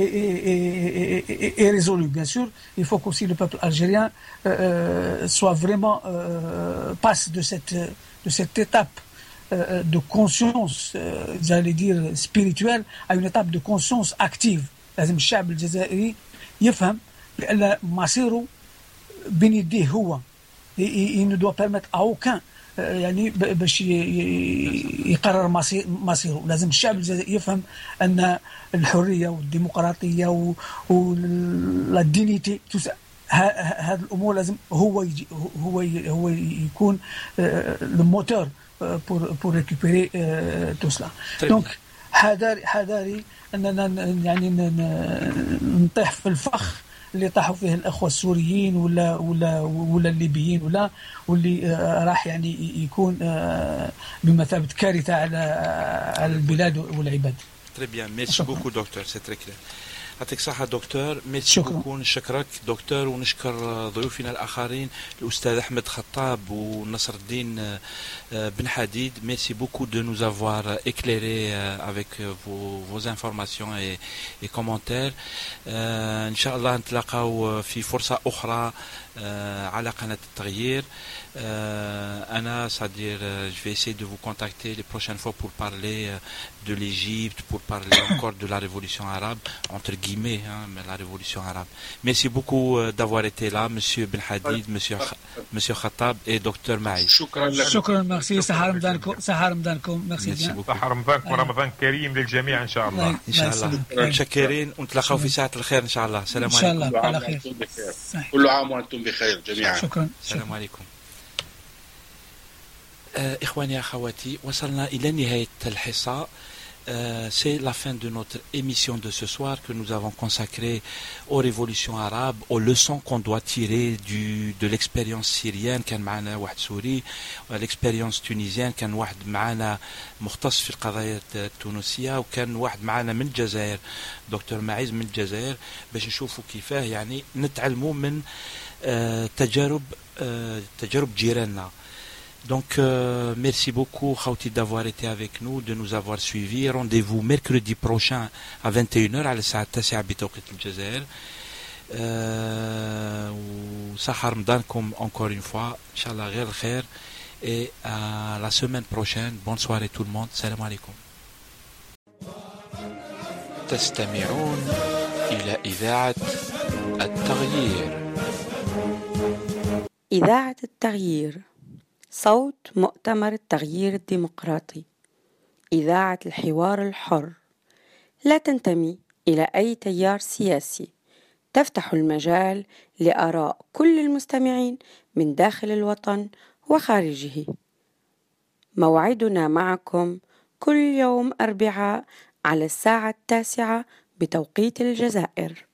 et résolues. Bien sûr, il faut qu'aussi le peuple algérien soit vraiment passe de cette étape de conscience, j'allais dire spirituelle, à une étape de conscience active. لازم الشعب الجزائري يفهم بأن مصيره بين يديه هو. Il ne doit permettre à aucun يعني باش يقرر مصيره. لازم الشعب الجزائري يفهم أن الحرية والديمقراطية والدينيتي هذه الأمور لازم هو يكون الموتور pour récupérer tout cela. Donc حذاري أننا يعني نطيح في الفخ اللي طاحوا فيه الأخوة السوريين ولا الليبيين واللي راح يعني يكون بمثابة كارثة على البلاد والعباد. Très bien, merci beaucoup docteur, c'est très clair. يعطيك الصحة دكتور، ميرسي بوكو. نشكرك دكتور ونشكر ضيوفنا الآخرين الأستاذ أحمد خطاب ونصر الدين بن حديد. ميرسي بوكو de nous avoir éclairé avec vos informations et commentaires. إن شاء الله نتلاقاو في فرصة أخرى على قناة التغيير. أنا c'est-à-dire je vais essayer de vous contacter les prochaines fois pour parler de l'Égypte, pour parler encore de la révolution arabe, entre guillemets, mais la révolution arabe. Merci beaucoup d'avoir été là, Monsieur Ben Hadid, Monsieur Khattab et Dr Maïs. شكرا merci. صحة رمضانكم. merci bien. صحة رمضانكم ورمضان كريم للجميع إن شاء الله. إن شاء الله متشكرين ونتلاقاو في ساعة الخير إن شاء الله. السلام عليكم. إن شاء الله على خير. كل عام وأنتم بخير جميعا. شكرا. السلام عليكم. إخواني أخواتي، وصلنا إلى نهاية الحصة. C'est la fin de notre émission de ce soir que nous avons consacrée aux révolutions arabes, aux leçons qu'on doit tirer de l'expérience syrienne. كان معنا واحد سوري، l'expérience tunisienne كان واحد معنا مختص في القضايا التونسية، وكان واحد معنا من الجزائر دكتور معيز من الجزائر، باش نشوفوا كيفاه يعني نتعلموا من تجارب جيراننا. Donc, merci beaucoup, Khawti, d'avoir été avec nous, de nous avoir suivis. Rendez-vous mercredi prochain à 21h à la salle التاسعة بتوقيت الجزائر. وصحة رمضانكم encore une fois. Inch'Allah, غير الخير. Et à la semaine prochaine. Bonne soirée tout le monde. Salam alaikum. تستمعون إلى إذاعة التغيير. إذاعة التغيير، صوت مؤتمر التغيير الديمقراطي، إذاعة الحوار الحر، لا تنتمي إلى أي تيار سياسي، تفتح المجال لآراء كل المستمعين من داخل الوطن وخارجه. موعدنا معكم كل يوم أربعاء على الساعة 9 بتوقيت الجزائر.